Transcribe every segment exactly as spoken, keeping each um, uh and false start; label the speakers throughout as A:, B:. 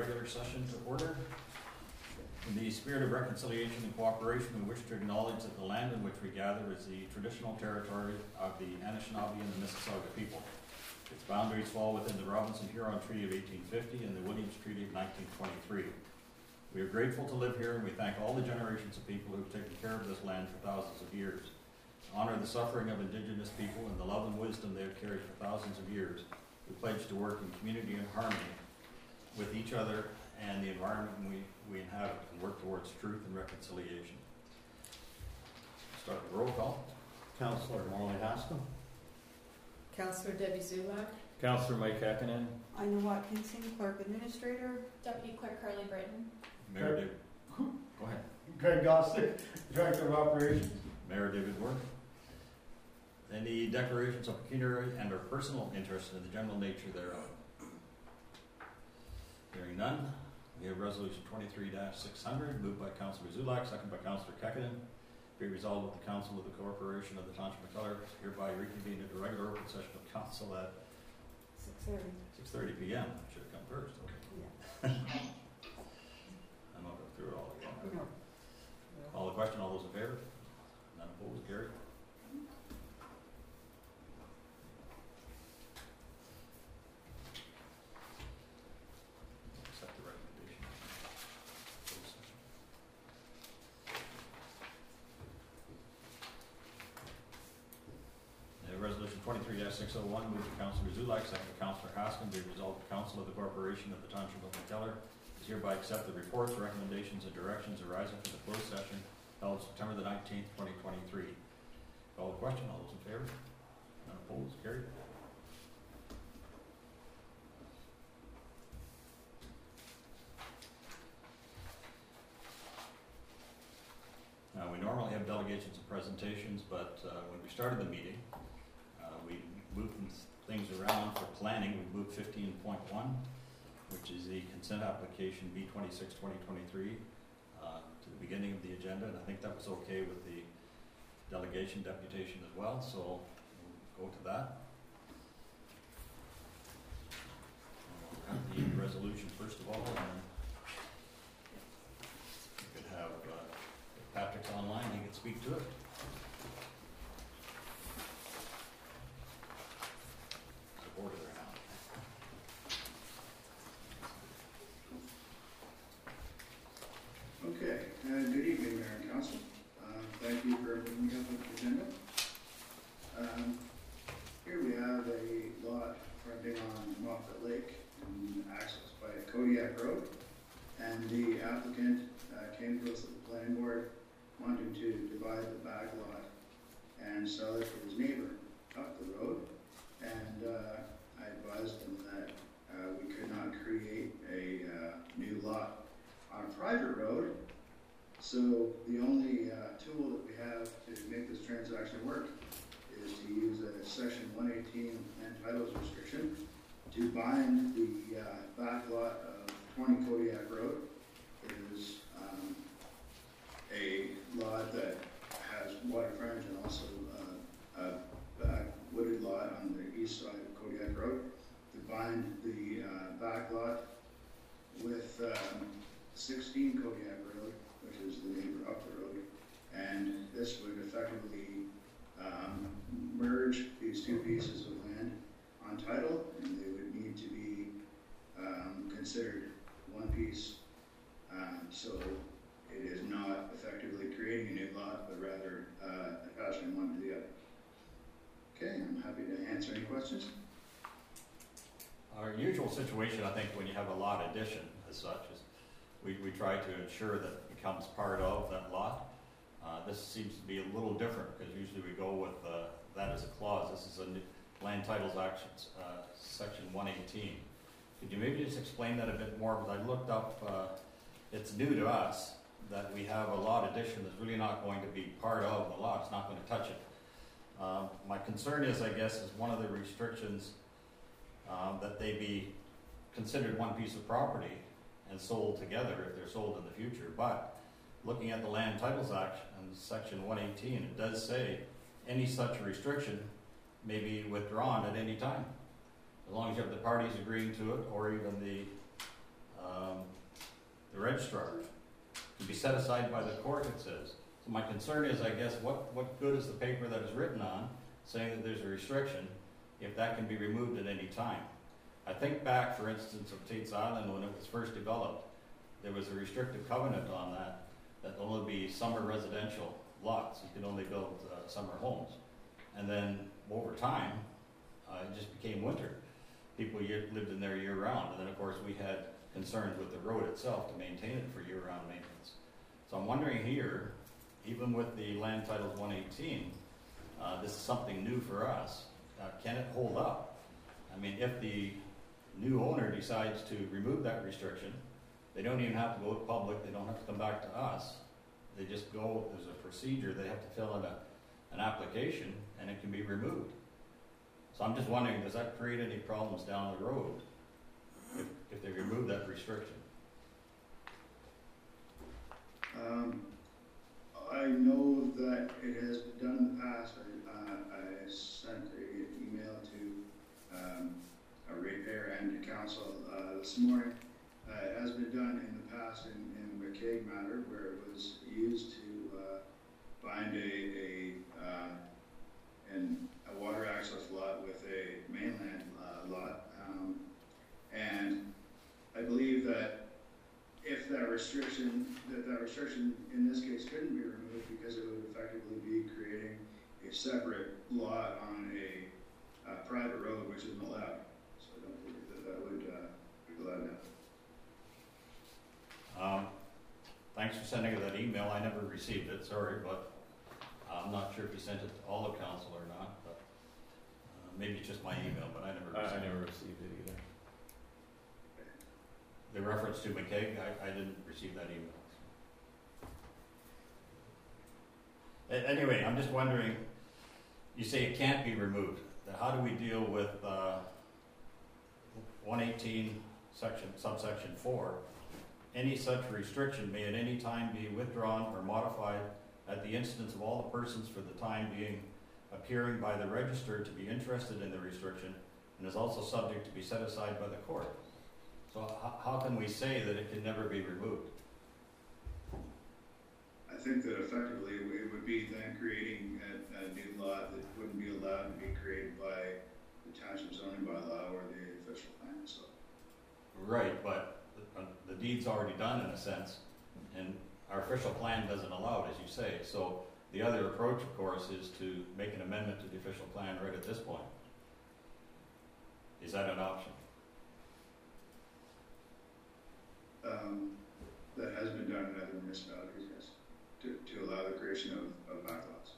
A: regular session to order. In the spirit of reconciliation and cooperation, we wish to acknowledge that the land in which we gather is the traditional territory of the Anishinaabe and the Mississauga people. Its boundaries fall within the Robinson-Huron Treaty of eighteen fifty and the Williams Treaty of nineteen twenty-three. We are grateful to live here, and we thank all the generations of people who have taken care of this land for thousands of years. To honor the suffering of Indigenous people and the love and wisdom they have carried for thousands of years, we pledge to work in community and harmony with each other and the environment we, we inhabit, and work towards truth and reconciliation. Start with roll call.
B: Councillor Morley Haskell.
C: Councillor Debbie Zulak.
B: Councillor Mike Hakkinen.
D: Ina Watkinson, Clerk Administrator.
E: Deputy Clerk Carly Britton.
A: Mayor David. Go ahead.
F: Greg Gossick, Director of Operations.
A: Mayor David Worth. Any declarations of pecuniary and or personal interest in the general nature thereof? Hearing none, we have resolution twenty-three dash six hundred, moved by Councillor Zulak, second by Councillor Kekkonen. Be resolved that the Council of the Corporation of the Township of McKellar hereby reconvene into a regular open session of Council at
D: six thirty.
A: six thirty p m Should have come first. Okay.
D: Yeah.
A: I'm not going through it all again.
D: No.
A: Call the question. All those in favor? None opposed? Carried. Accept the recommendation. Uh, resolution twenty-three dash six oh one, moved to Councillor Zulak, second by Councillor Haskell. Be resolved the Council of the Corporation of the Township of McKellar is hereby accept the reports, recommendations, and directions arising from the closed session held September the nineteenth, twenty twenty-three. Call the question. All those in favor? None opposed? Carried. Now, we normally have delegations and presentations, but uh, when we started the meeting, uh, we moved things around for planning. We moved fifteen point one, which is the consent application B twenty-six twenty twenty-three, uh, to the beginning of the agenda, and I think that was okay with the delegation deputation as well, so we'll go to that. We'll have the resolution first of all, and we could have uh, if Patrick's online, he can speak to it. Support it or not.
G: Okay, uh, good evening, Mayor and Council. Uh, thank you for bringing up the agenda. Um, here we have a lot fronting on Moffat Lake and accessed by Kodiak Road, and the applicant uh, came to us at the planning board wanting to divide the back lot and sell it to his neighbor up the road, and uh, I advised him that uh, we could not create a uh, new lot on a private road, so the only uh, tool that we have to make this transaction work is to use a section one eighteen land titles restriction to bind the uh, back lot of twenty Kodiak Road. It is um, a lot that has water frontage and also uh, a back wooded lot on the east side of Kodiak Road, to bind the uh, back lot with um, sixteen Kodiak Road, which is the neighbor up the road, and this would effectively um, merge these two pieces of land on title, and they would need to be um, considered one piece, um, so it is not effectively creating a new lot, but rather uh, passing one to the other. Okay, I'm happy to answer any questions.
A: Our usual situation, I think, when you have a lot addition as such, is we, we try to ensure that it becomes part of that lot. Uh, this seems to be a little different because usually we go with uh, that as a clause. This is a new Land Titles Actions, uh, section one eighteen. Could you maybe just explain that a bit more? Because I looked up, uh, it's new to us that we have a lot addition that's really not going to be part of the lot. It's not going to touch it. Uh, my concern is, I guess, is one of the restrictions um, that they be considered one piece of property and sold together if they're sold in the future. But looking at the Land Titles Act and section one eighteen, it does say any such restriction may be withdrawn at any time, as long as you have the parties agreeing to it, or even the um, the registrar, to be set aside by the court, it says. So my concern is, I guess, what, what good is the paper that is written on saying that there's a restriction if that can be removed at any time? I think back, for instance, of Tate's Island when it was first developed, there was a restrictive covenant on that, that there'll only be summer residential lots. You could only build uh, summer homes. And then over time, uh, it just became winter. People year, lived in there year round. And then of course we had concerns with the road itself to maintain it for year round maintenance. So I'm wondering here, even with the land titles one eighteen, uh, this is something new for us. Uh, can it hold up? I mean, if the new owner decides to remove that restriction, they don't even have to go public, they don't have to come back to us. They just go, there's a procedure, they have to fill in a, an application and it can be removed. So I'm just wondering, does that create any problems down the road if, if they remove that restriction?
G: Um, I know that it has been done in the past. I, uh, I sent an email to um, a ratepayer and to council uh, this morning. Uh, it has been done in the past in, in the McCaig matter, where it was used to uh, bind a, a, uh, an, a water access lot with a mainland uh, lot. Um, and I believe that if that restriction, that that restriction in this case couldn't be removed because it would effectively be creating a separate lot on a uh, private road, which isn't allowed. So I don't believe that that would uh, be allowed now.
A: Um, thanks for sending that email. I never received it, sorry, but I'm not sure if you sent it to all of council or not, but uh, maybe it's just my email, but I never
B: I,
A: received
B: I
A: it.
B: never received it either.
A: The reference to McCaig, I, I didn't receive that email. A- Anyway, I'm just wondering, you say it can't be removed. Then how do we deal with uh, one eighteen section, subsection four? Any such restriction may at any time be withdrawn or modified at the instance of all the persons for the time being appearing by the register to be interested in the restriction, and is also subject to be set aside by the court. So how, how can we say that it can never be removed?
G: I think that effectively it would be then creating a, a new lot that wouldn't be allowed to be created by the township zoning bylaw or the official plan. So
A: Right, but the, uh, the deed's already done in a sense, and our official plan doesn't allow it, as you say. So the other approach, of course, is to make an amendment to the official plan right at this point. Is that an option?
G: um, that has been done in other municipalities, yes, to, to allow the creation of, of backlots.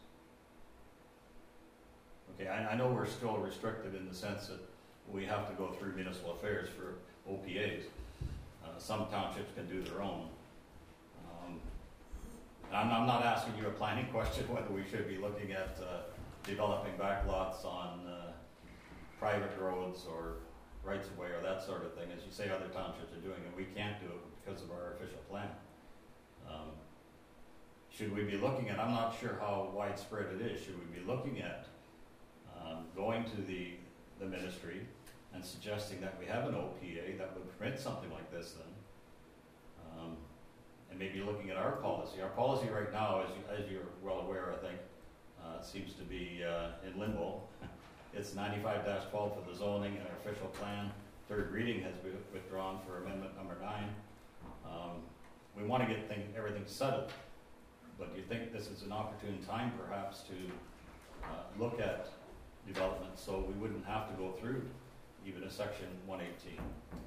A: Okay, I, I know we're still restricted in the sense that we have to go through municipal affairs for O P As. Uh, some townships can do their own. Um, I'm, I'm not asking you a planning question whether we should be looking at uh, developing backlots on uh, private roads or rights of way or that sort of thing. As you say, other townships are doing it. We can't do it because of our official plan. Um, should we be looking at, I'm not sure how widespread it is, should we be looking at um, going to the, the ministry and suggesting that we have an O P A that would permit something like this then? Um, and maybe looking at our policy. Our policy right now, as, you, as you're well aware, I think, uh, seems to be uh, in limbo. It's ninety-five dash twelve for the zoning and our official plan. Third reading has been withdrawn for amendment number nine. Um, we want to get thing, everything settled, but do you think this is an opportune time perhaps to uh, look at development so we wouldn't have to go through even a section one eighteen?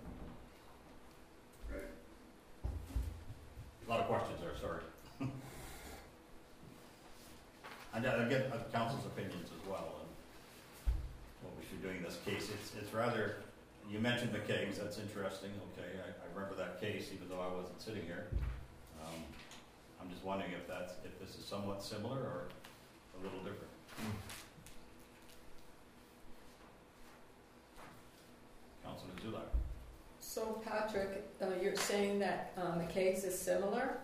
G: Right.
A: A lot of questions there, sorry. And I get uh, council's opinions as well on what we should do in this case. It's, it's rather, you mentioned McCaig's, that's interesting, okay, I, I remember that case even though I wasn't sitting here. Um, I'm just wondering if that's, if this is somewhat similar or a little different. Councilman Zulak.
C: So Patrick, uh, you're saying that uh, McCaig's is similar?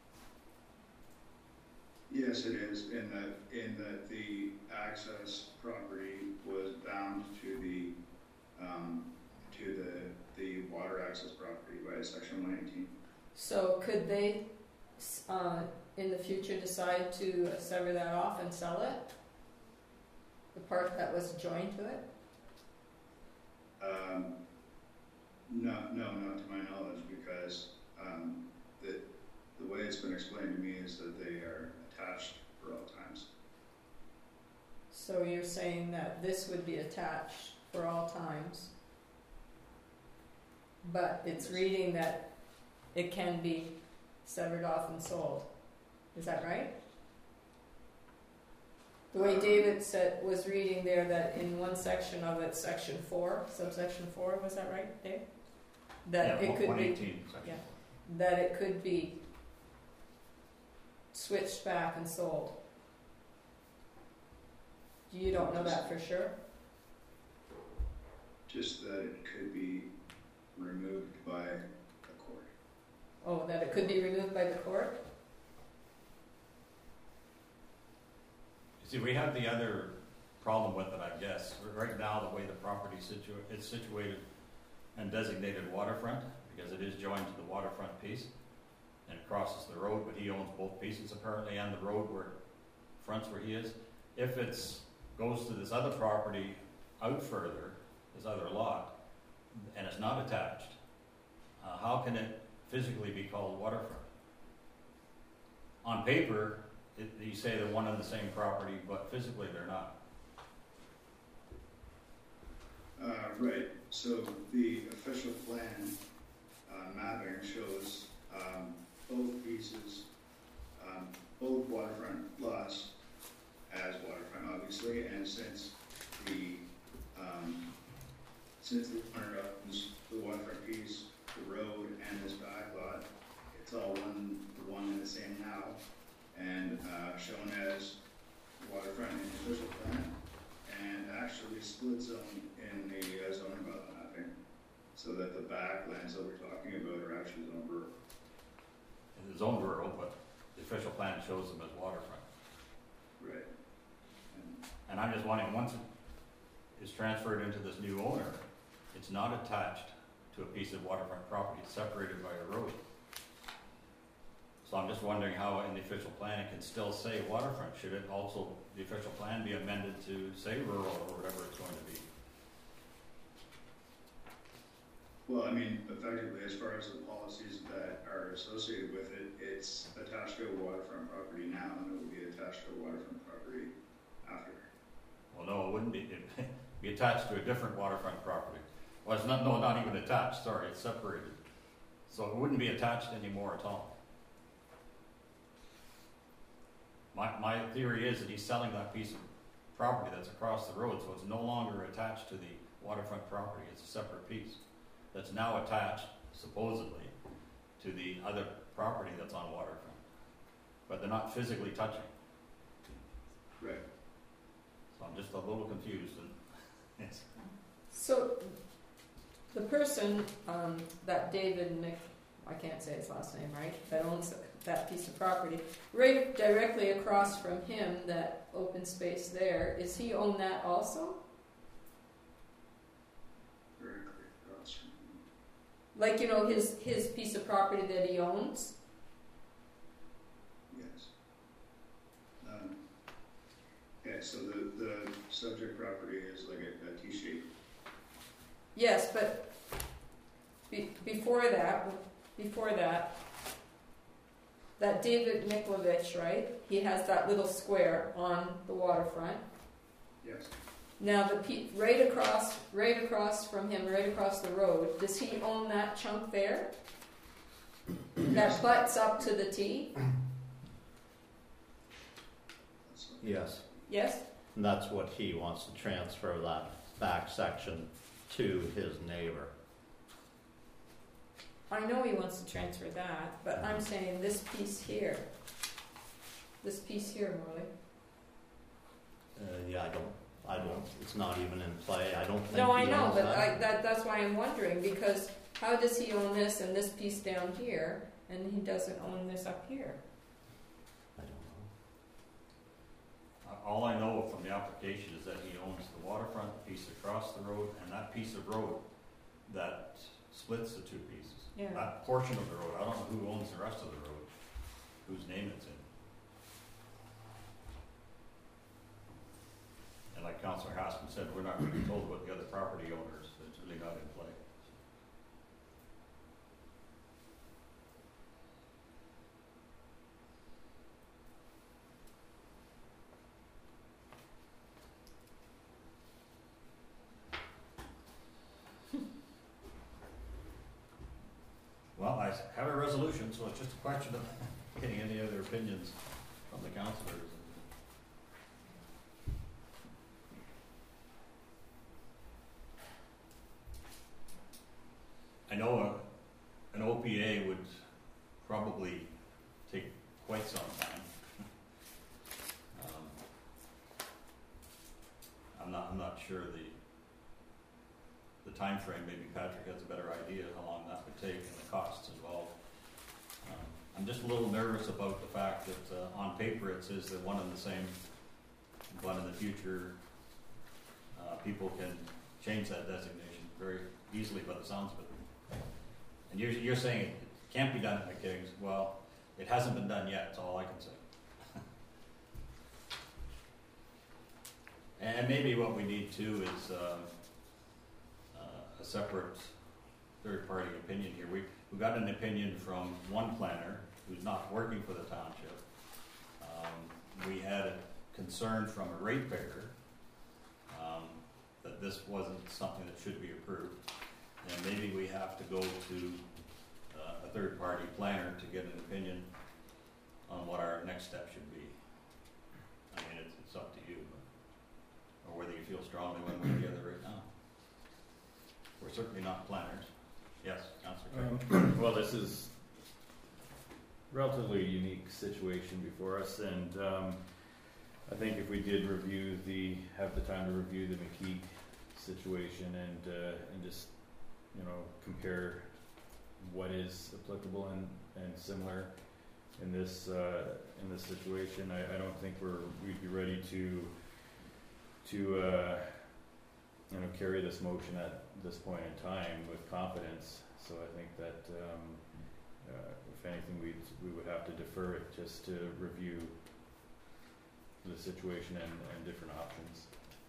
G: Yes, it is, in that, in that the access property was bound to the, um, to the, the water access property by section one eighteen.
C: So could they, s- uh, in the future decide to sever that off and sell it? The part that was joined to it?
G: Um, no, no, not to my knowledge, because, um, the, the way it's been explained to me is that they are attached for all times.
C: So you're saying that this would be attached for all times, but it's
G: Yes.
C: reading that it can be severed off and sold. Is that right? The way
G: Um,
C: David said, was reading there that in one section of it, section four, subsection four, was that right, Dave? That
A: Yeah,
C: it could
A: one
C: be,
A: eighteen, section.
C: yeah. that it could be switched back and sold. You don't know that for sure?
G: Just that it could be removed by a court.
C: Oh, that it could be removed by the court?
A: You see, we have the other problem with it, I guess. Right now, the way the property situa- it's situated and designated waterfront, because it is joined to the waterfront piece, and it crosses the road, but he owns both pieces apparently, and the road where it fronts where he is. If it's, goes to this other property out further, this other lot, and it's not attached, uh, how can it physically be called waterfront? On paper, it, you say they're one and the same property, but physically they're not.
G: Uh, right, so the official plan, uh, mapping shows, um, both pieces, um, both waterfront lots as waterfront, obviously, and since the, um, since the owner owns the waterfront piece, the road, and this back lot, it's all one, one and the same now, and, uh, shown as waterfront in the official plan, and actually split zone in the uh, zoning bylaw mapping, so that the backlands that we're talking about are actually zoned rural.
A: It's zone rural, but the official plan shows them as waterfront.
G: Right. And
A: And I'm just wondering, once it is transferred into this new owner, it's not attached to a piece of waterfront property, it's separated by a road. So I'm just wondering how in the official plan it can still say waterfront. Should it also, the official plan be amended to say rural or whatever it's going to be?
G: Well, I mean, effectively, as far as the policies that are associated with it, it's attached to a waterfront property now, and it will be attached to a waterfront property after.
A: Well, no, it wouldn't be, it'd be attached to a different waterfront property. Well, it's not, no, not even attached, sorry, it's separated. So it wouldn't be attached anymore at all. My, my theory is that he's selling that piece of property that's across the road, so it's no longer attached to the waterfront property, it's a separate piece that's now attached, supposedly, to the other property that's on waterfront. But they're not physically touching.
G: Right.
A: So I'm just a little confused, and it's,
C: So, the person, um, that David Nick, I can't say his last name right, that owns that piece of property, right directly across from him, that open space there, is he own that also?
G: Directly across from.
C: Like, you know, his, his piece of property that he owns?
G: Yes. Um, yeah, so the, the subject property is like a, a T shape.
C: Yes, but be, before that, before that, that David Niklovich, right? He has that little square on the waterfront.
G: Yes.
C: Now the pe- right across, right across from him, right across the road, does he own that chunk there? That butts up to the T?
G: That's what-
B: Yes.
C: Yes?
B: And that's what he wants to transfer that back section to his neighbor.
C: I know he wants to transfer that, but I'm saying this piece here. This piece here, Morley.
B: Uh, yeah, I don't, I don't, it's not even in play, I don't think he
C: No, I
B: owns
C: know, but
B: that.
C: I, that, that's why I'm wondering, because how does he own this and this piece down here, and he doesn't own this up here?
B: I don't know.
A: Uh, all I know from the application is that he owns the waterfront, the piece across the road, and that piece of road that splits the two pieces.
C: Yeah.
A: That portion of the road, I don't know who owns the rest of the road, whose name it's in. And like Councillor Haskell said, we're not really told about the other property owners, it's really not in play. Well, I have a resolution, so it's just a question of getting any other opinions from the councillors. I know a, an O P A would probably take quite some time. Um, I'm not, I'm not sure the the time frame. Maybe Patrick has a better idea how long that would take and the costs involved. Um, I'm just a little nervous about the fact that uh, on paper it says that one and the same, but in the future uh, people can change that designation very easily by the sounds of it. And you're, you're saying it can't be done at McKigg's. Well, it hasn't been done yet, that's all I can say. And maybe what we need too is uh, uh, a separate third-party opinion here. We, we got an opinion from one planner who's not working for the township. Um, we had a concern from a ratepayer um, that this wasn't something that should be approved. And maybe we have to go to uh, a third-party planner to get an opinion on what our next step should be. I mean, it's, it's up to you, but, or whether you feel strongly one way or the other right now. We're certainly not planners. Yes, Councillor Craig.
H: Um, well, this is relatively unique situation before us, and um, I think if we did review the, have the time to review the McKeag situation and uh, and just, you know, compare what is applicable and, and similar in this uh, in this situation, I, I don't think we're we'd be ready to to uh, you know, carry this motion at this point in time with confidence. So I think that um, uh, if anything, we we would have to defer it just to review the situation and, and different options.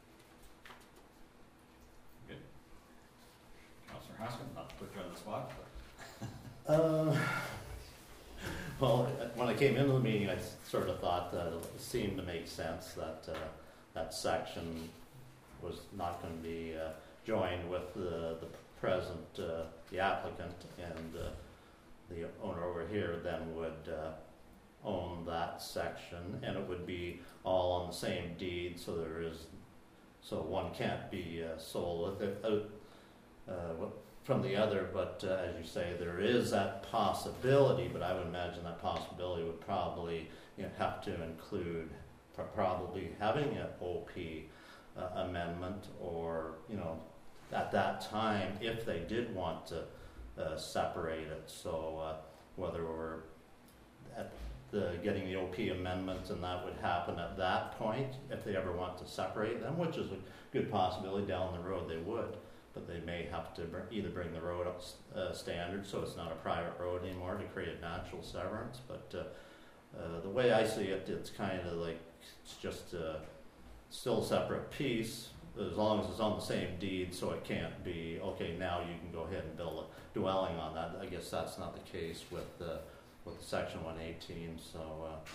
A: Good. Councillor Haskell, not to put you on the spot, but
B: Uh, well, when I came into the meeting, I sort of thought that it seemed to make sense that uh, that section was not going to be uh, joined with the, the present, uh, the applicant, and uh, the owner over here then would uh, own that section, and it would be all on the same deed, so there is, so one can't be uh, sold with it, uh, uh, from the other, but uh, as you say, there is that possibility, but I would imagine that possibility would probably, you know, have to include pro- probably having an O P uh, amendment, or, you know, at that time, if they did want to uh, separate it. So uh, whether we're at the getting the O P amendment, and that would happen at that point, if they ever want to separate them, which is a good possibility down the road they would. But they may have to br- either bring the road up uh, standard, so it's not a private road anymore, to create natural severance. But uh, uh, the way I see it, it's kind of like it's just a still a separate piece, as long as it's on the same deed, so it can't be, okay, now you can go ahead and build a dwelling on that. I guess that's not the case with uh, with Section one eighteen. So uh,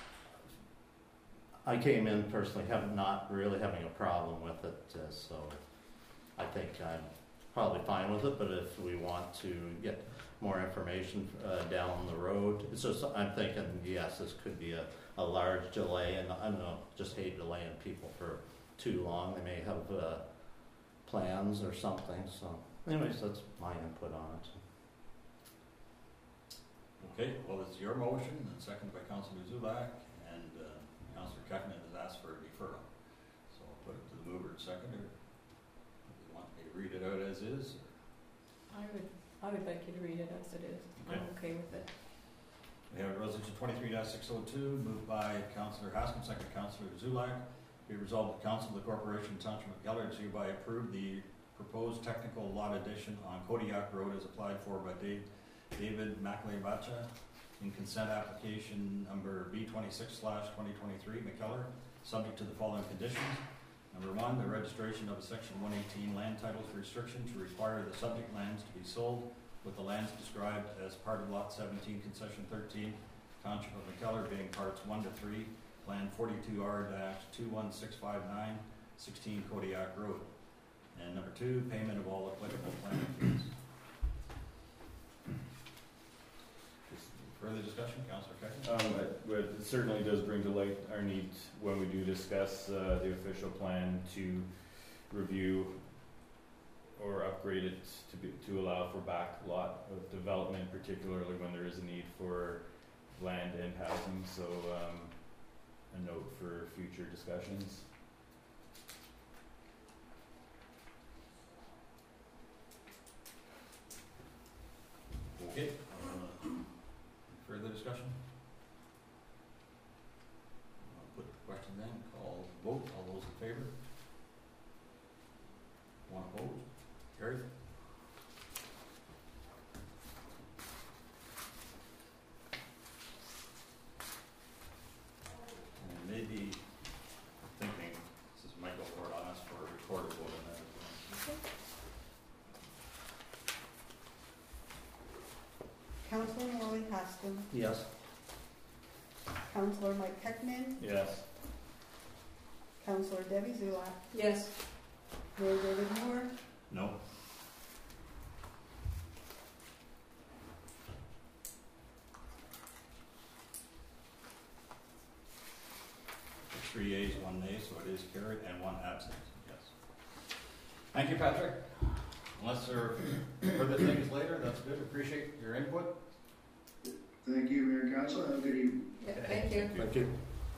B: I came in personally, have not really having a problem with it, uh, so I think I'm probably fine with it. But if we want to get more information uh, down the road, it's just, I'm thinking, yes, this could be a, a large delay, and I don't know, just hate delaying people for too long. They may have uh, plans or something. So anyways, that's my input on it.
A: okay, well, it's your motion, and seconded by Councillor Zulak, and uh, Councillor Kekman has asked for a deferral. So I'll put it to the mover and seconder. Do you want me to read it out as is?
C: I would, I would like you to read it as it is.
A: Okay.
C: I'm okay with it.
A: We have resolution twenty-three six oh two, moved by Councillor Haskell, seconded by Councillor Zulak. Be resolved that Council of the Corporation Township of Gellert hereby approve the proposed technical lot addition on Kodiak Road is applied for by Dave, David Maclebacha in consent application number B twenty-six slash twenty twenty-three, McKellar, subject to the following conditions. Number one, the registration of a section one eighteen land titles restriction to require the subject lands to be sold with the lands described as part of lot seventeen, concession thirteen, Township of McKellar being parts one to three, plan forty-two R two one six five nine, sixteen Kodiak Road. And number two, payment of all applicable planning fees. Further discussion, Councillor Keckman?
H: Um, it, but it certainly does bring to light our need when we do discuss uh, the official plan to review or upgrade it to be, to allow for back lot of development, particularly when there is a need for land and housing. So um, a note for future discussions.
A: Okay. Uh, further discussion? I'll put the question then, call vote, all those in favor? One opposed? Carried. And maybe thinking, this is Michael Ford on us for a recorded vote on that as well.
D: Councillor Morley Haston,
B: Yes.
D: Councillor Mike Heckman,
H: Yes.
D: Councillor Debbie Zulak,
C: Yes.
D: Mayor David Moore,
A: No. Three yeas, one nay, so it is carried, and one absent, yes. Thank you, Patrick. Unless there are further things later, that's good, appreciate your input.
G: Thank you, Mayor and Council. Have a good evening.
C: Yeah, thank you.
B: Thank you.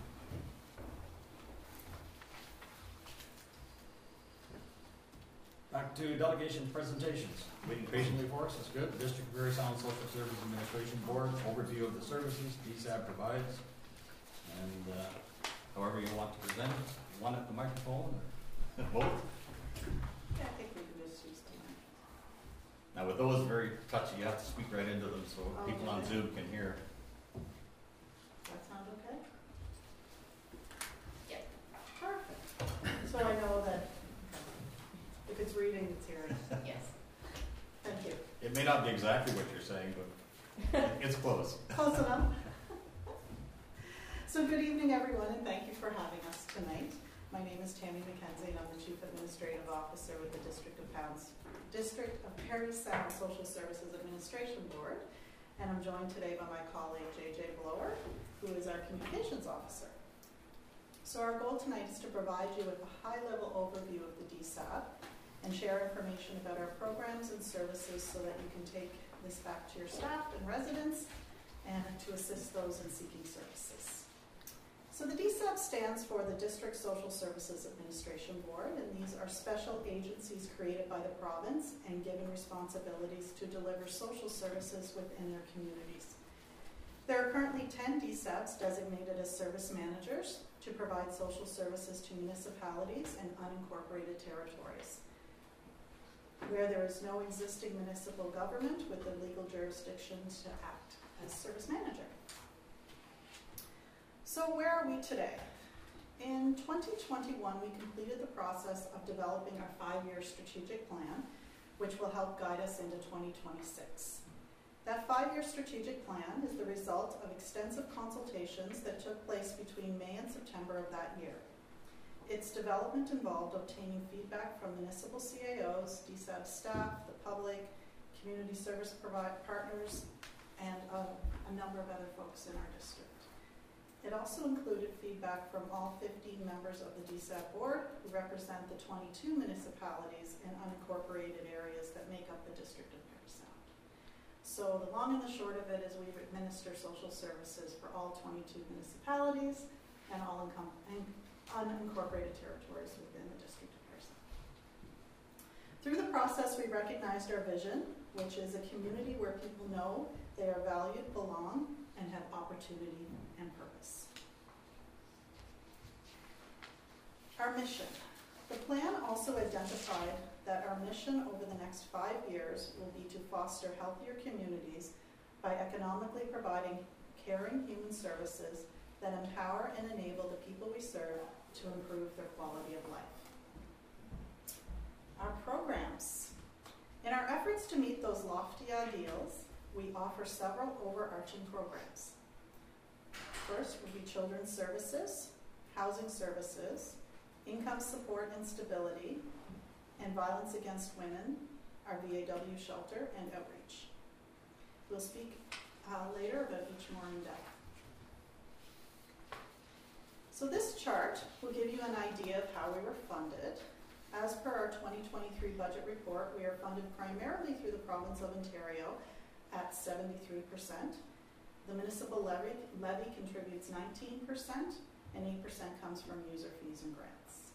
A: Back to delegation presentations. Waiting patiently for us, that's good. District of Very Sound Social Service Administration Board, overview of the services D S A B provides. And uh, however you want to present it, one at the microphone, or both.
D: Yeah, I think we can just use tonight.
A: Now with those very touchy, you have to speak right into them so
D: Oh,
A: people on
D: okay.
A: Zoom can hear.
D: That sound okay?
E: Yep.
D: Perfect. So I know that if it's reading, it's hearing.
E: Yes.
D: Thank you.
A: It may not be exactly what you're saying, but it's close.
D: Close enough. So good evening, everyone, and thank you for having us tonight. My name is Tammy McKenzie, and I'm the Chief Administrative Officer with the District of Pounds, District of Parry Sound Social Services Administration Board, and I'm joined today by my colleague J J Blower, who is our Communications Officer. So our goal tonight is to provide you with a high-level overview of the D S A B and share information about our programs and services so that you can take this back to your staff and residents and to assist those in seeking services. So the D S A B stands for the District Social Services Administration Board, and these are special agencies created by the province and given responsibilities to deliver social services within their communities. There are currently ten D S A Bs designated as service managers to provide social services to municipalities and unincorporated territories, where there is no existing municipal government with the legal jurisdiction to act as service manager. So where are we today? In twenty twenty-one, we completed the process of developing our five-year strategic plan, which will help guide us into twenty twenty-six. That five-year strategic plan is the result of extensive consultations that took place between May and September of that year. Its development involved obtaining feedback from municipal C A Os, D S A B staff, the public, community service provider partners, and uh, a number of other folks in our district. It also included feedback from all fifteen members of the D S A B board who represent the twenty-two municipalities and unincorporated areas that make up the District of Parry Sound. So the long and the short of it is we administer social services for all twenty-two municipalities and all income and unincorporated territories within the District of Parry Sound. Through the process, we recognized our vision, which is a community where people know they are valued, belong, and have opportunity and purpose. Our mission. The plan also identified that our mission over the next five years will be to foster healthier communities by economically providing caring human services that empower and enable the people we serve to improve their quality of life. Our programs. In our efforts to meet those lofty ideals, we offer several overarching programs. First would be children's services, housing services, income support and stability, and violence against women, our V A W shelter, and outreach. We'll speak uh, later about each more in depth. So this chart will give you an idea of how we were funded. As per our twenty twenty-three budget report, we are funded primarily through the province of Ontario at seventy-three percent. The municipal levy, levy contributes nineteen percent, and eight percent comes from user fees and grants.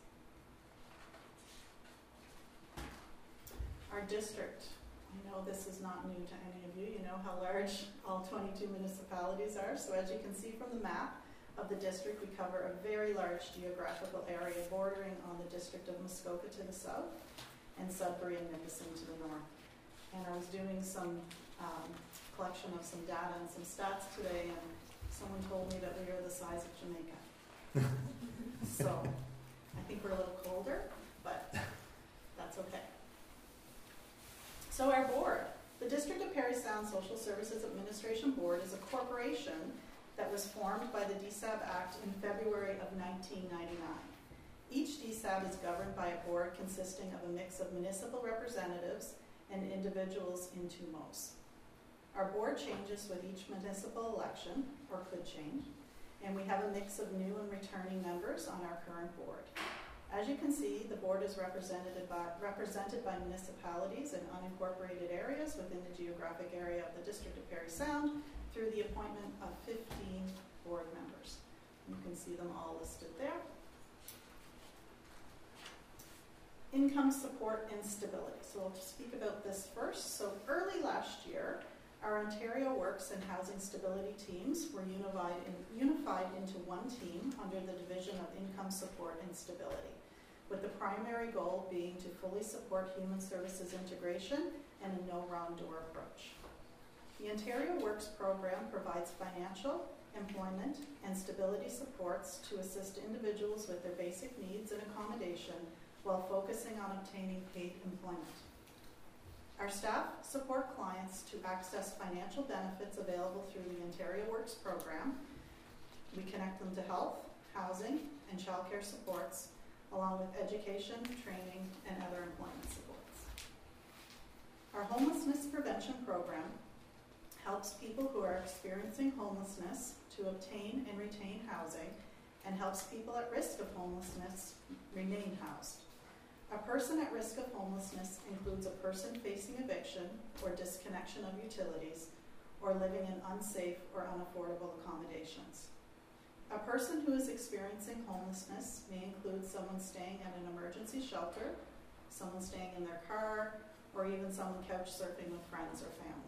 D: Our district. I know this is not new to any of you. You know how large all twenty-two municipalities are. So as you can see from the map of the district, we cover a very large geographical area bordering on the district of Muskoka to the south and Sudbury and Nipissing to the north. And I was doing some um, collection of some data and some stats today, and someone told me that we are the size of Jamaica. So I think we're a little colder, but that's okay. So our board, the District of Parry Sound Social Services Administration Board, is a corporation that was formed by the D S A B Act in February of nineteen ninety-nine. Each D S A B is governed by a board consisting of a mix of municipal representatives and individuals in two M O S. Our board changes with each municipal election, or could change, and we have a mix of new and returning members on our current board. As you can see, the board is represented by, represented by municipalities and unincorporated areas within the geographic area of the District of Parry Sound through the appointment of fifteen board members. You can see them all listed there. Income support and stability. So I'll just speak about this first. So early last year, our Ontario Works and Housing Stability teams were unified, in, unified into one team under the Division of Income Support and Stability, with the primary goal being to fully support human services integration and a no wrong door approach. The Ontario Works program provides financial, employment, and stability supports to assist individuals with their basic needs and accommodation while focusing on obtaining paid employment. Our staff support clients to access financial benefits available through the Ontario Works program. We connect them to health, housing, and childcare supports, along with education, training, and other employment supports. Our homelessness prevention program helps people who are experiencing homelessness to obtain and retain housing, and helps people at risk of homelessness remain housed. A person at risk of homelessness includes a person facing eviction or disconnection of utilities, or living in unsafe or unaffordable accommodations. A person who is experiencing homelessness may include someone staying at an emergency shelter, someone staying in their car, or even someone couch surfing with friends or families.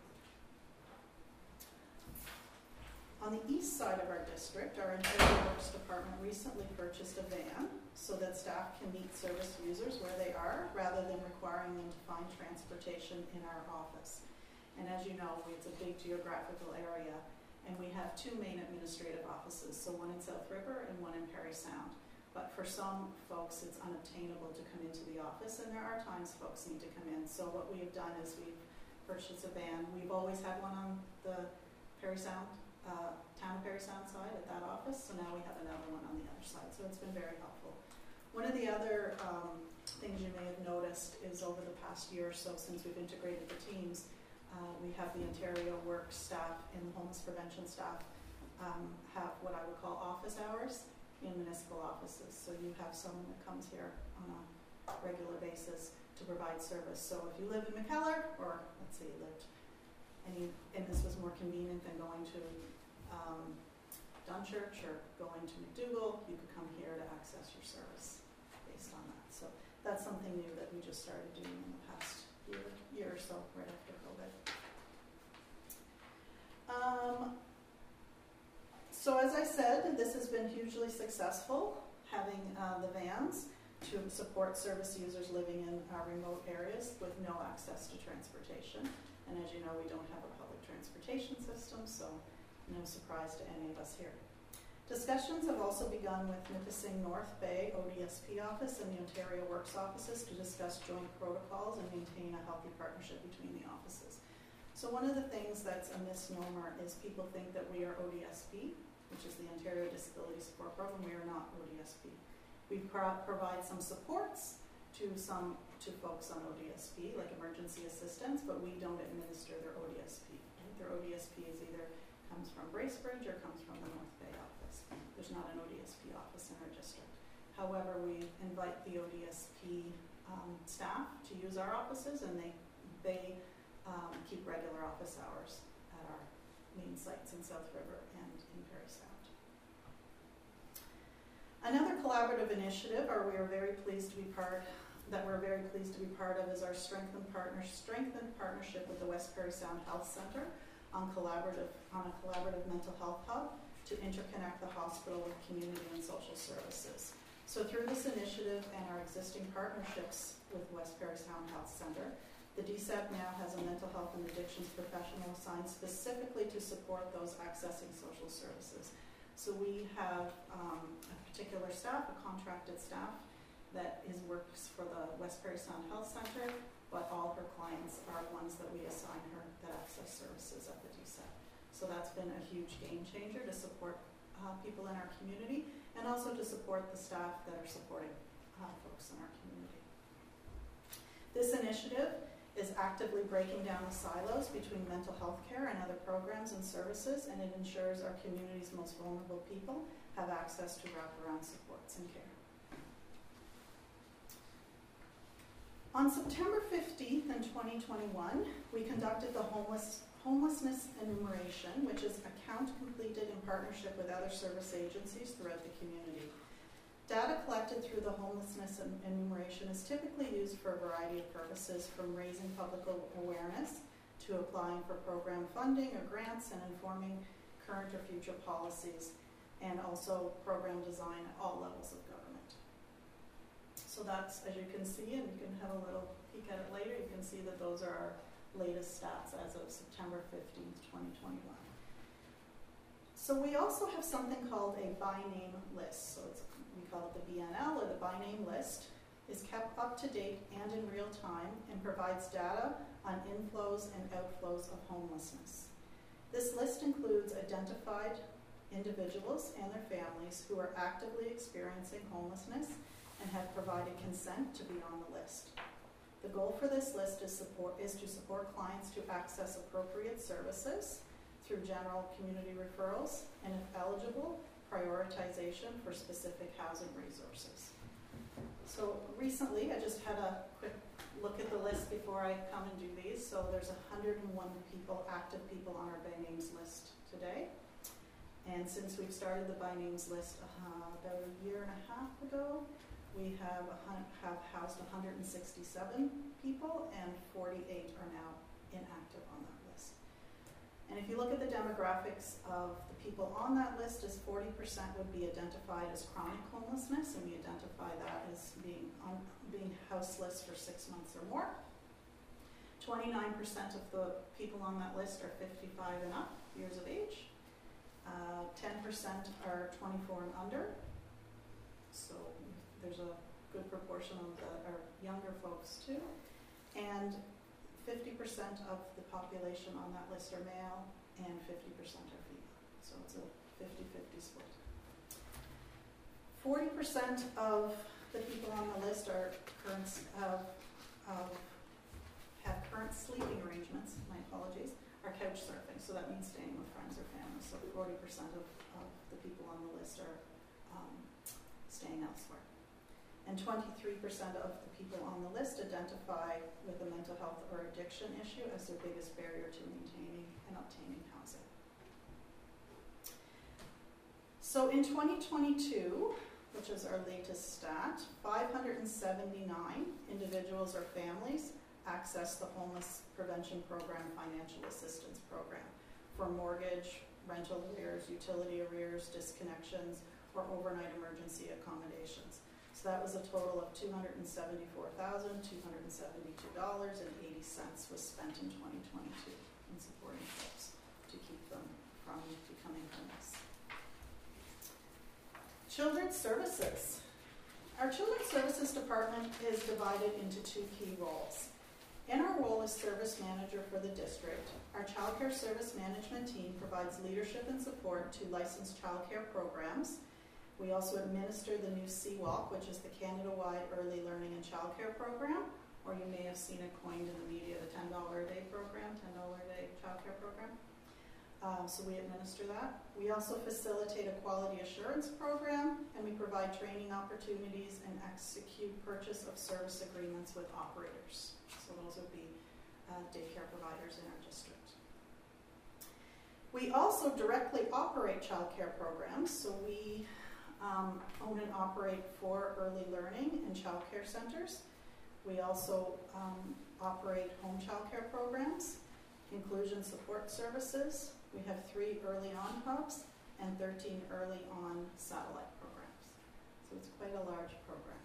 D: On the east side of our district, our Ontario Works Department recently purchased a van so that staff can meet service users where they are, rather than requiring them to find transportation in our office. And as you know, it's a big geographical area, and we have two main administrative offices, so one in South River and one in Parry Sound. But for some folks, it's unobtainable to come into the office, and there are times folks need to come in. So what we have done is we've purchased a van. We've always had one on the Parry Sound, uh, town of Parry Sound side at that office, so now we have another one on the other side. So it's been very helpful. One of the other um, things you may have noticed is over the past year or so, since we've integrated the teams, uh, we have the Ontario Works staff and the homeless prevention staff um, have what I would call office hours in municipal offices. So you have someone that comes here on a regular basis to provide service. So if you live in McKellar, or let's say you lived, and, you, and this was more convenient than going to um, Dunchurch or going to McDougall, you could come here to access your service based on that. So that's something new that we just started doing in the past year, year or so, right after COVID. Um, so as I said, this has been hugely successful, having uh, the vans. to support service users living in our remote areas with no access to transportation. And as you know, we don't have a public transportation system, so no surprise to any of us here. Discussions have also begun with Nipissing North Bay O D S P office and the Ontario Works offices to discuss joint protocols and maintain a healthy partnership between the offices. So one of the things that's a misnomer is people think that we are O D S P, which is the Ontario Disability Support Program. We are not O D S P. We pro- provide some supports to some to folks on O D S P, like emergency assistance, but we don't administer their O D S P. Their O D S P is either comes from Bracebridge or comes from the North Bay office. There's not an O D S P office in our district. However, we invite the O D S P um, staff to use our offices, and they they um, keep regular office hours at our main sites in South River and in Parry Sound. Another collaborative initiative, or we are very pleased to be part that we're very pleased to be part of, is our strengthened partner strengthened partnership with the West Parry Sound Health Centre on collaborative on a collaborative mental health hub to interconnect the hospital with community and social services. So through this initiative and our existing partnerships with West Parry Sound Health Centre, the D S E P now has a mental health and addictions professional assigned specifically to support those accessing social services. So we have um, a particular staff, a contracted staff, that is works for the West Parry Sound Health Centre, but all her clients are ones that we assign her that access services at the D S E P. So that's been a huge game changer to support uh, people in our community, and also to support the staff that are supporting uh, folks in our community. This initiative is actively breaking down the silos between mental health care and other programs and services, and it ensures our community's most vulnerable people have access to wraparound supports and care. On September fifteenth in twenty twenty-one, we conducted the homeless, homelessness enumeration, which is a count completed in partnership with other service agencies throughout the community. Data collected through the homelessness enumeration is typically used for a variety of purposes, from raising public awareness to applying for program funding or grants and informing current or future policies, and also program design at all levels of government. So that's, as you can see, and you can have a little peek at it later, you can see that those are our latest stats as of September fifteenth, twenty twenty-one. So we also have something called a by name list. So it's, we call it the B N L, or the by name list, is kept up to date and in real time and provides data on inflows and outflows of homelessness. This list includes identified individuals and their families who are actively experiencing homelessness and have provided consent to be on the list. The goal for this list is, support, is to support clients to access appropriate services through general community referrals, and if eligible, prioritization for specific housing resources. So recently, I just had a quick look at the list before I come and do these. So there's one hundred one people, active people on our by names list today. And since we've started the by names list uh, about a year and a half ago, we have, a, have housed one hundred sixty-seven people, and forty-eight are now inactive on that list. And if you look at the demographics of the people on that list, is forty percent would be identified as chronic homelessness, and we identify that as being, un, being houseless for six months or more. twenty-nine percent of the people on that list are fifty-five and up, years of age. Uh, ten percent are twenty-four and under. So there's a good proportion of the our younger folks too. And fifty percent of the population on that list are male, and fifty percent are female. So it's a fifty-fifty split. forty percent of the people on the list are current, have, uh, have current sleeping arrangements, my apologies, are couch surfing. So that means staying with friends or family. So forty percent of, of the people on the list are um, staying elsewhere. And twenty-three percent of the people on the list identify with a mental health or addiction issue as their biggest barrier to maintaining and obtaining housing. So in twenty twenty-two, which is our latest stat, five hundred seventy-nine individuals or families access the Homeless Prevention Program Financial Assistance Program for mortgage, rental arrears, utility arrears, disconnections, or overnight emergency accommodations. So that was a total of two hundred seventy-four thousand, two hundred seventy-two dollars and eighty cents was spent in twenty twenty-two in supporting folks to keep them from becoming homeless. Children's Services. Our Children's Services Department is divided into two key roles. In our role as service manager for the district, our Child Care Service Management team provides leadership and support to licensed child care programs. We also administer the new C WALK, which is the Canada-wide Early Learning and Child Care Program, or you may have seen it coined in the media, the ten dollar a day program, ten dollar a day child care program. Um, so we administer that. We also facilitate a quality assurance program, and we provide training opportunities and execute purchase of service agreements with operators. So those would be uh, daycare providers in our district. We also directly operate child care programs, so we um, own and operate four early learning and child care centers. We also um, operate home child care programs, inclusion support services. We have three early on hubs and thirteen early on satellite programs. So it's quite a large program.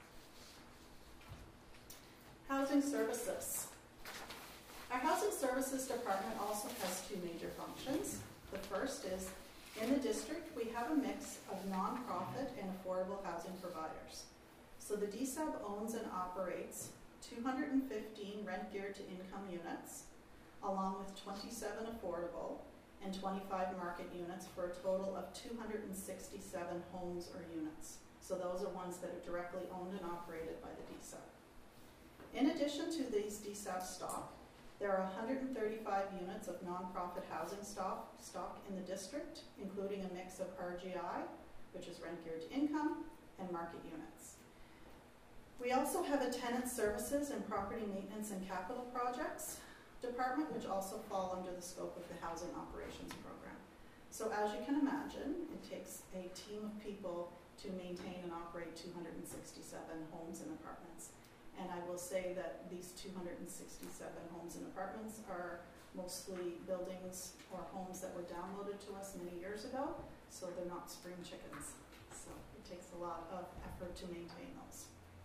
D: Housing services. Our housing services department also has two major functions. The first is, in the district, we have a mix of nonprofit and affordable housing providers. So the D S A B owns and operates two hundred fifteen rent geared to income units, along with twenty-seven affordable and twenty-five market units for a total of two hundred sixty-seven homes or units. So those are ones that are directly owned and operated by the D S A B. In addition to these D S A B stock, there are one hundred thirty-five units of nonprofit housing stock, stock in the district, including a mix of R G I, which is rent geared to income, and market units. We also have a tenant services and property maintenance and capital projects department, which also fall under the scope of the housing operations program. So as you can imagine, it takes a team of people to maintain and operate two hundred sixty-seven homes and apartments. And I will say that these two hundred sixty-seven homes and apartments are mostly buildings or homes that were downloaded to us many years ago, so they're not spring chickens. So it takes a lot of effort to maintain those.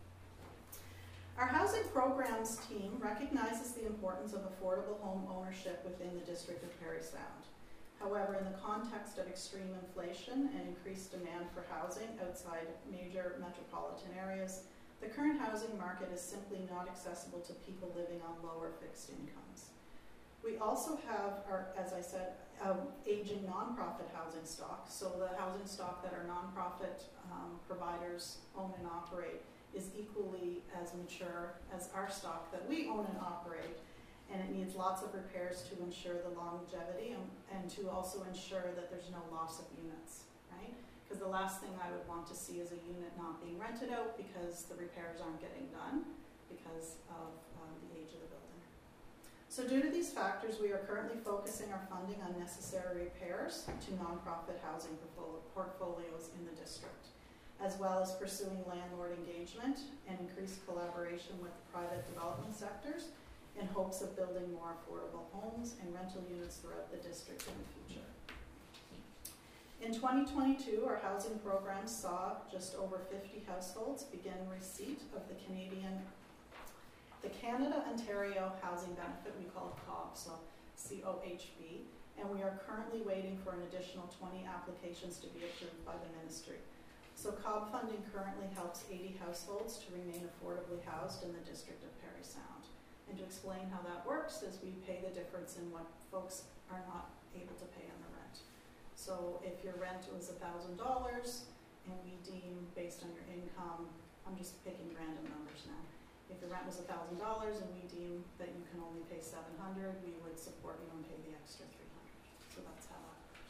D: Our housing programs team recognizes the importance of affordable home ownership within the District of Parry Sound. However, in the context of extreme inflation and increased demand for housing outside major metropolitan areas, the current housing market is simply not accessible to people living on lower fixed incomes. We also have our, as I said, um, aging nonprofit housing stock. So the housing stock that our nonprofit um, providers own and operate is equally as mature as our stock that we own and operate, and it needs lots of repairs to ensure the longevity and, and to also ensure that there's no loss of units, right? Because the last thing I would want to see is a unit not being rented out because the repairs aren't getting done because of um, the age of the building. So due to these factors, we are currently focusing our funding on necessary repairs to nonprofit housing portfolios in the district, as well as pursuing landlord engagement and increased collaboration with the private development sectors in hopes of building more affordable homes and rental units throughout the district in the future. In twenty twenty-two, our housing program saw just over fifty households begin receipt of the Canadian, the Canada-Ontario Housing Benefit, we call it C O B, so C O H B, and we are currently waiting for an additional twenty applications to be approved by the ministry. So C O B funding currently helps eighty households to remain affordably housed in the District of Parry Sound. And to explain how that works is we pay the difference in what folks are not able to pay on the rent. So if your rent was one thousand dollars and we deem based on your income, I'm just picking random numbers now. If your rent was one thousand dollars and we deem that you can only pay seven hundred dollars, we would support you and pay the extra three hundred dollars. So that's how that works.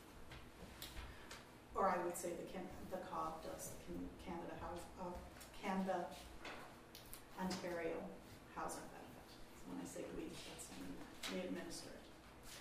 D: Or I would say the, can, the C O B does, the Canada House, uh, Canada Ontario Housing Benefit. So when I say we, that's I mean we administer it.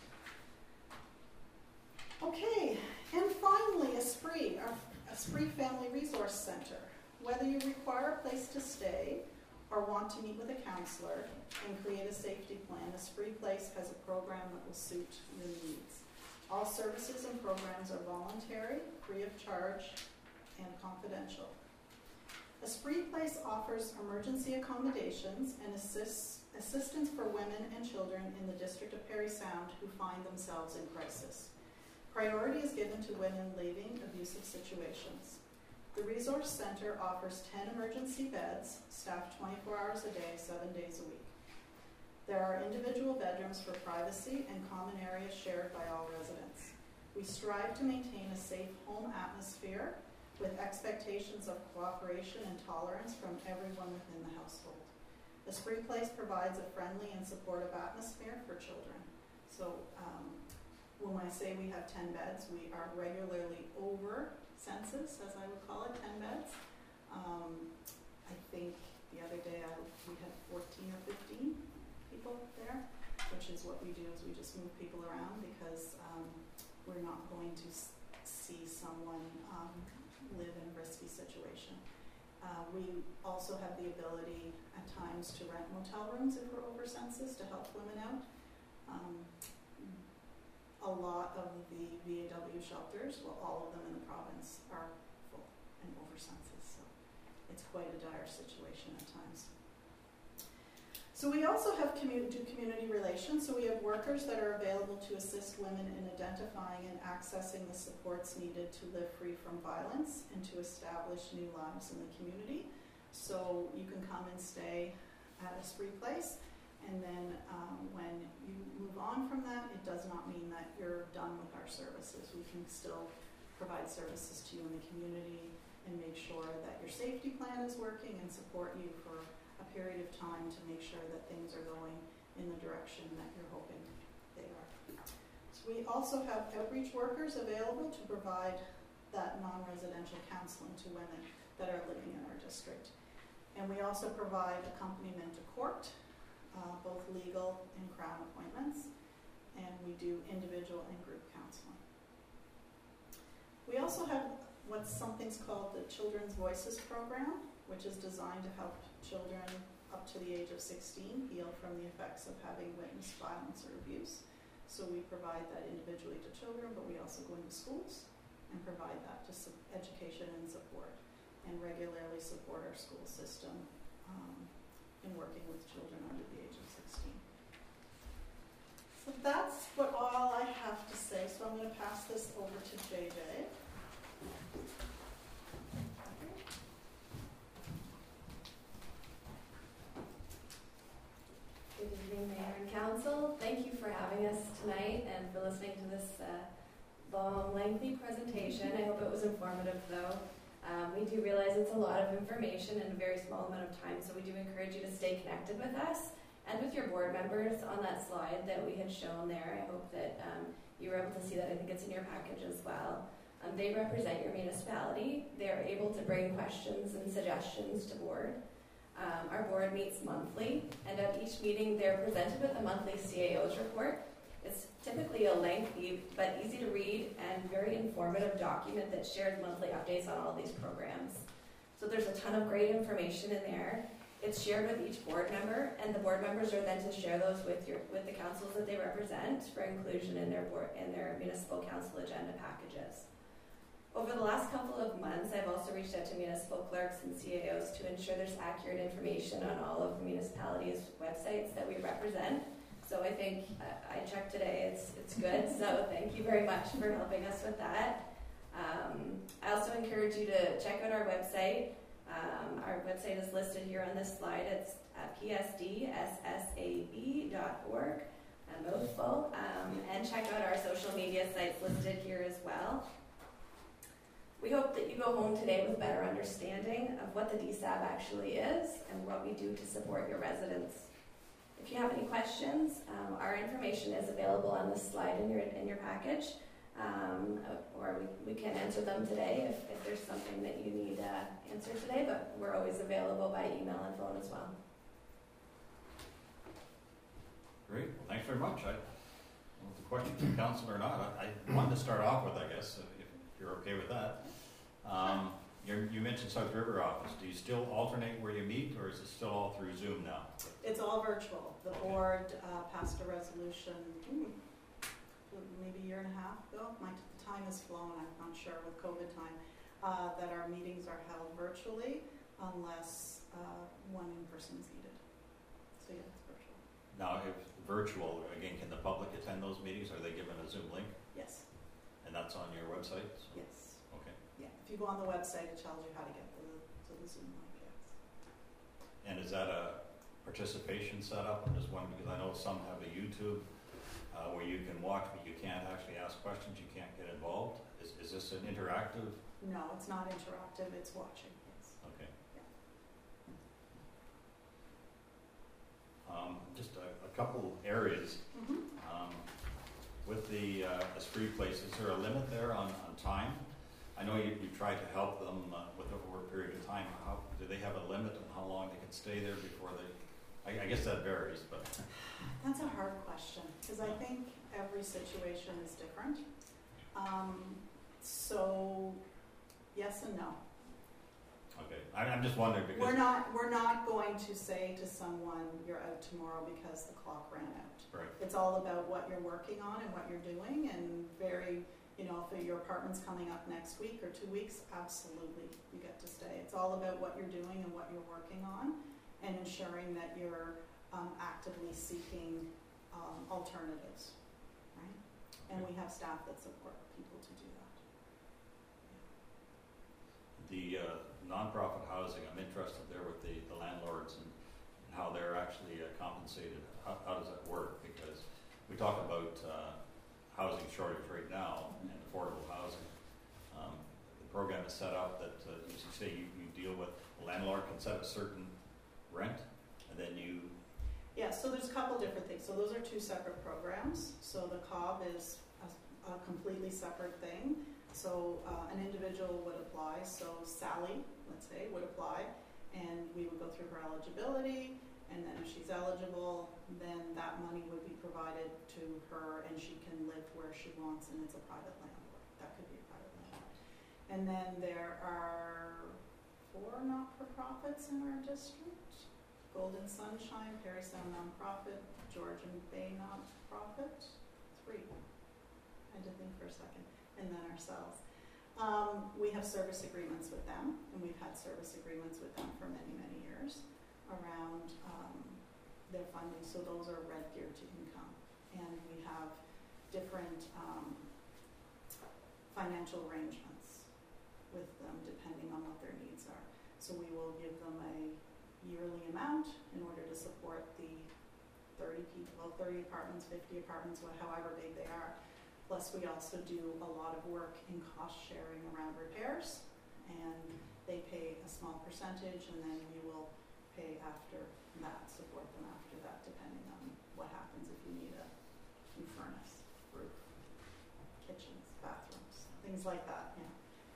D: Okay, and finally, Esprit, our Esprit Family Resource Center. Whether you require a place to stay or want to meet with a counselor and create a safety plan, Esprit Place has a program that will suit your needs. All services and programs are voluntary, free of charge, and confidential. Esprit Place offers emergency accommodations and assists, assistance for women and children in the District of Parry Sound who find themselves in crisis. Priority is given to women leaving abusive situations. The Resource Center offers ten emergency beds, staffed twenty-four hours a day, seven days a week. There are individual bedrooms for privacy and common areas shared by all residents. We strive to maintain a safe home atmosphere with expectations of cooperation and tolerance from everyone within the household. Esprit Place provides a friendly and supportive atmosphere for children. So um, when I say we have ten beds, we are regularly over census, as I would call it, ten beds. Um, I think the other day I, we had fourteen or fifteen people there, which is what we do, is we just move people around because um, we're not going to s- see someone um, live in a risky situation. Uh, we also have the ability at times to rent motel rooms if we're over census to help women out. Um, a lot of the V A W shelters, well, all of them in the province are full and over census, so it's quite a dire situation at times. So we also have commu- do community relations, so we have workers that are available to assist women in identifying and accessing the supports needed to live free from violence and to establish new lives in the community. So you can come and stay at Esprit Place, and then um, when you move on from that, it does not mean that you're done with our services. We can still provide services to you in the community and make sure that your safety plan is working and support you for a period of time to make sure that things are going in the direction that you're hoping they are. So we also have outreach workers available to provide that non-residential counseling to women that are living in our district. And we also provide accompaniment to court, uh, both legal and Crown appointments, and we do individual and group counseling. We also have what's something's called the Children's Voices Program, which is designed to help children up to the age of sixteen heal from the effects of having witnessed violence or abuse. So we provide that individually to children, but we also go into schools and provide that to su- education and support, and regularly support our school system um, in working with children under the age of sixteen. So that's what all I have to say. So I'm going to pass this over to J J.
I: Good evening, Mayor and Council. Thank you for having us tonight and for listening to this uh, long, lengthy presentation. I hope it was informative, though. Um, we do realize it's a lot of information in a very small amount of time, so we do encourage you to stay connected with us and with your board members on that slide that we had shown there. I hope that um, you were able to see that. I think it's in your package as well. Um, they represent your municipality. They're able to bring questions and suggestions to board. Um, our board meets monthly, and at each meeting they're presented with a monthly C A O's report. It's typically a lengthy but easy to read and very informative document that shares monthly updates on all these programs. So there's a ton of great information in there. It's shared with each board member, and the board members are then to share those with your with the councils that they represent for inclusion in their board in their municipal council agenda packages. Over the last couple of months, I've also reached out to municipal clerks and C A Os to ensure there's accurate information on all of the municipalities' websites that we represent. So I think, uh, I checked today, it's it's good, so thank you very much for helping us with that. Um, I also encourage you to check out our website. Um, our website is listed here on this slide. It's at p s d s s a b dot org, a mouthful, um, and check out our social media sites listed here as well. We hope that you go home today with better understanding of what the D S A B actually is and what we do to support your residents. If you have any questions, um, our information is available on this slide in your in your package, um, or we, we can answer them today if, if there's something that you need uh, answered today, but we're always available by email and phone as well.
A: Great, well, thanks very much. I don't know if the question from council or not. I, I wanted to start off with, I guess, if you're okay with that. Um, you're, you mentioned South River office. Do you still alternate where you meet, or is it still all through Zoom now?
D: It's all virtual. The
A: Okay.
D: board uh, passed a resolution hmm, maybe a year and a half ago. My t- time has flown, I'm not sure, with COVID time, uh, that our meetings are held virtually. unless uh, one in person is needed. So yeah, it's virtual.
A: Now, if virtual, again, can the public attend those meetings? Are they given a Zoom link?
D: Yes.
A: And that's on your website? So-
D: Yes.
A: Okay.
D: Yeah. If you go on the website, it tells you how to get to the, to the Zoom link. Yes.
A: And is that a participation setup? I'm just wondering, because I know some have a YouTube uh, where you can watch, but you can't actually ask questions, you can't get involved. Is, is this an interactive?
D: No, it's not interactive. It's watching. Yes.
A: Okay. Um, just a, a couple areas.
D: Mm-hmm.
A: Um, with the uh, Esprit Place, is there a limit there on, on time? I know you, you try to help them uh, with over a period of time. How do they have a limit on how long they can stay there before they? I, I guess that varies, but
D: That's a hard question because I think every situation is different. Um, so, yes and no.
A: okay. I, I'm just wondering because
D: We're not we're not going to say to someone you're out tomorrow because the clock ran out.
A: right.
D: It's all about what you're working on and what you're doing, and very, you know, if your apartment's coming up next week or two weeks, absolutely, you get to stay. It's all about what you're doing and what you're working on, and ensuring that you're um, actively seeking um, alternatives, right? And we have staff that support people to do that.
A: The uh, nonprofit housing, I'm interested there with the, the landlords and, and how they're actually uh, compensated. How, how does that work? Because we talk about uh, housing shortage right now and affordable housing. Um, the program is set up that, uh, as you say, you, you deal with, the landlord can set a certain rent, and then you...
D: Yeah, so there's a couple different things. So those are two separate programs. So the C O B is a, a completely separate thing. So uh, an individual would apply, so Sally, let's say, would apply, and we would go through her eligibility, and then if she's eligible, then that money would be provided to her, and she can live where she wants, and it's a private landlord. That could be a private landlord. And then there are four not-for-profits in our district: Golden Sunshine, Perry Sound Nonprofit, Georgian Bay Nonprofit. Three. I had to think for a second. And then ourselves. Um, we have service agreements with them, and we've had service agreements with them for many, many years around um, their funding. So those are red gear to income. And we have different um, financial arrangements with them depending on what their needs are. So we will give them a yearly amount in order to support the thirty people, thirty apartments, fifty apartments, however big they are. Plus, we also do a lot of work in cost sharing around repairs, and they pay a small percentage, and then we will pay after that, support them after that, depending on what happens if you need a new furnace, roof, kitchens, bathrooms, things like that. Yeah.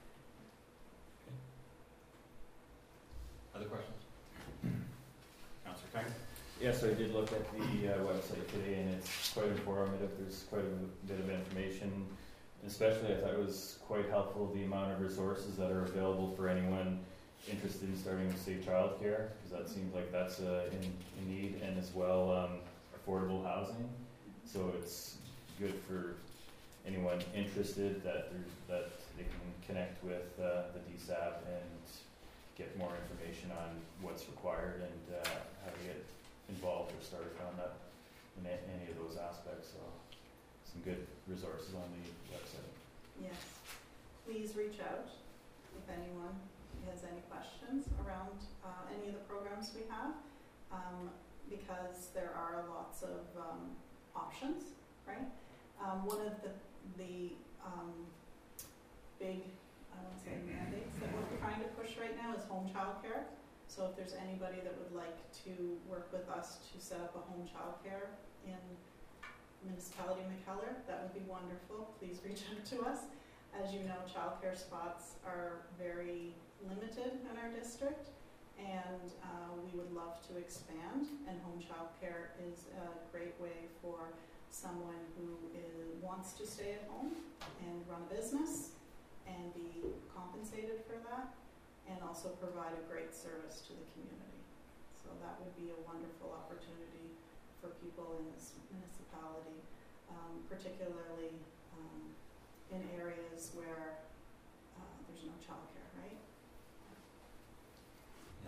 A: Other questions? Councillor Kang?
H: Yes, I did look at the uh, website today, and it's quite informative. There's quite a bit of information. Especially, I thought it was quite helpful the amount of resources that are available for anyone interested in starting safe childcare, because that seems like that's uh, in, in need, and as well um, affordable housing. So it's good for anyone interested that there's, that they can connect with uh, the D S A B and get more information on what's required and uh, how to get involved or started on that in a- any of those aspects. So some good resources on the website.
D: Yes. Please reach out if anyone has any questions around uh, any of the programs we have, um, because there are lots of um, options, right? Um, one of the, the um, big, I won't say mandates that we're trying to push right now is home childcare. So if there's anybody that would like to work with us to set up a home childcare in municipality of McKellar, that would be wonderful. Please reach out to us. As you know, childcare spots are very limited in our district, and uh, we would love to expand, and home childcare is a great way for someone who is, wants to stay at home and run a business and be compensated for that, and also provide a great service to the community. So that would be a wonderful opportunity for people in this municipality, um, particularly um, in areas where uh, there's no childcare, right?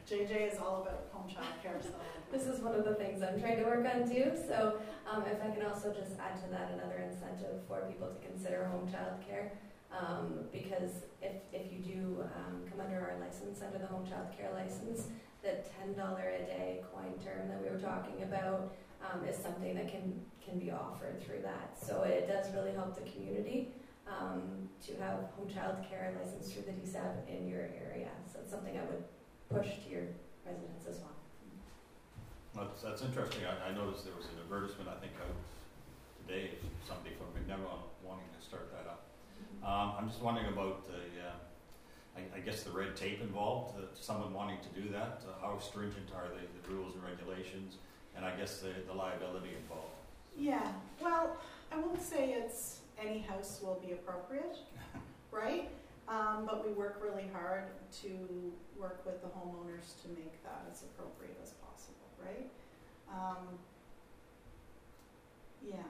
D: J J is all about home child care, so.
I: This is one of the things I'm trying to work on too. So um, if I can also just add to that another incentive for people to consider home child care. Um, because if, if you do um, come under our license, under the home child care license, the ten dollars a day coin term that we were talking about um, is something that can, can be offered through that. So it does really help the community um, to have home child care licensed through the D S A B in your area. So it's something I would push to your residents as well.
A: That's, that's interesting. I, I noticed there was an advertisement, I think, out today, somebody from McNevin wanting to start that up. Um, I'm just wondering about the, uh, I, I guess the red tape involved, uh, someone wanting to do that. Uh, how stringent are they, the rules and regulations, and I guess the, the liability involved?
D: Yeah, well, I won't say it's any house will be appropriate, right? Um, but we work really hard to work with the homeowners to make that as appropriate as possible, right? Um, yeah.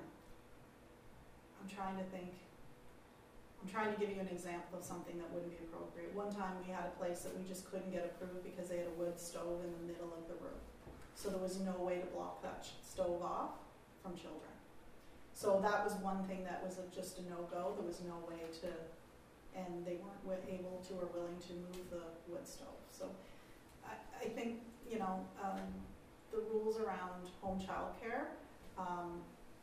D: I'm trying to think. I'm trying to give you an example of something that wouldn't be appropriate. One time we had a place that we just couldn't get approved because they had a wood stove in the middle of the room. So there was no way to block that ch- stove off from children. So that was one thing that was a, just a no-go. There was no way to, and they weren't w- able to or willing to move the wood stove. So I, I think, you know, um, the rules around home childcare um,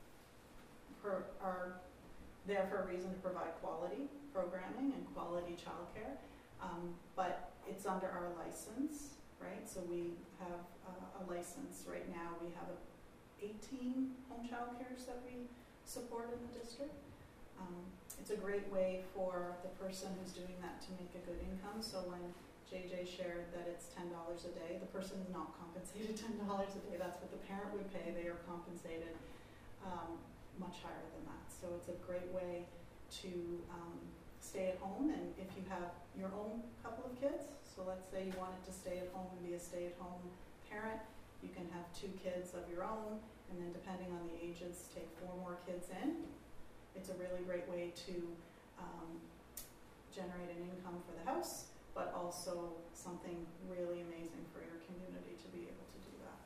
D: per, are there for a reason to provide quality programming and quality childcare, um, but it's under our license, right? So we have uh, a license right now. We have eighteen home childcares that we support in the district. Um, it's a great way for the person who's doing that to make a good income. So when J J shared that it's ten dollars a day, the person is not compensated ten dollars a day. That's what the parent would pay. They are compensated um, much higher than that. So it's a great way to um, stay at home, and if you have your own couple of kids, so let's say you wanted to stay at home and be a stay-at-home parent, you can have two kids of your own, and then depending on the ages, take four more kids in. It's a really great way to um, generate an income for the house, but also something really amazing for your community to be able to do that.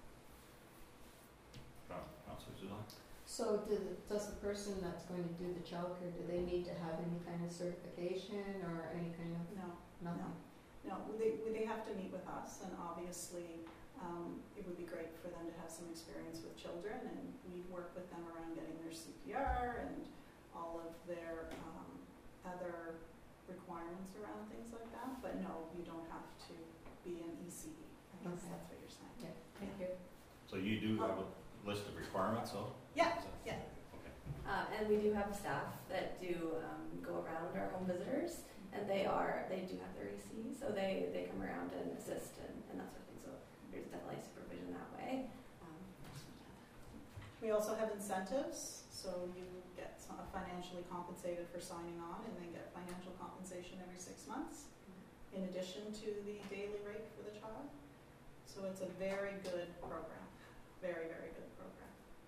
A: Uh, Councilor Zidane?
C: So do the, does the person that's going to do the childcare, do they need to have any kind of certification or any kind of,
D: No,
C: nothing?
D: no, they, they have to meet with us, and obviously um, it would be great for them to have some experience with children, and we work with them around getting their C P R and all of their um, other requirements around things like that. But no, you don't have to be an E C E. I guess
C: Okay.
D: that's what you're saying.
C: Yeah, thank you.
A: So you do have a list of requirements, so?
D: Yeah,
A: Is that-
D: yeah.
A: Okay.
I: Uh, and we do have staff that do um, go around our home visitors, and they are they do have their E C, so they, they come around and assist and, and that sort of thing. So there's definitely supervision that way. Um,
D: We also have incentives, so you get some- financially compensated for signing on, and then get financial compensation every six months, in addition to the daily rate for the child. So it's a very good program, very, very good program.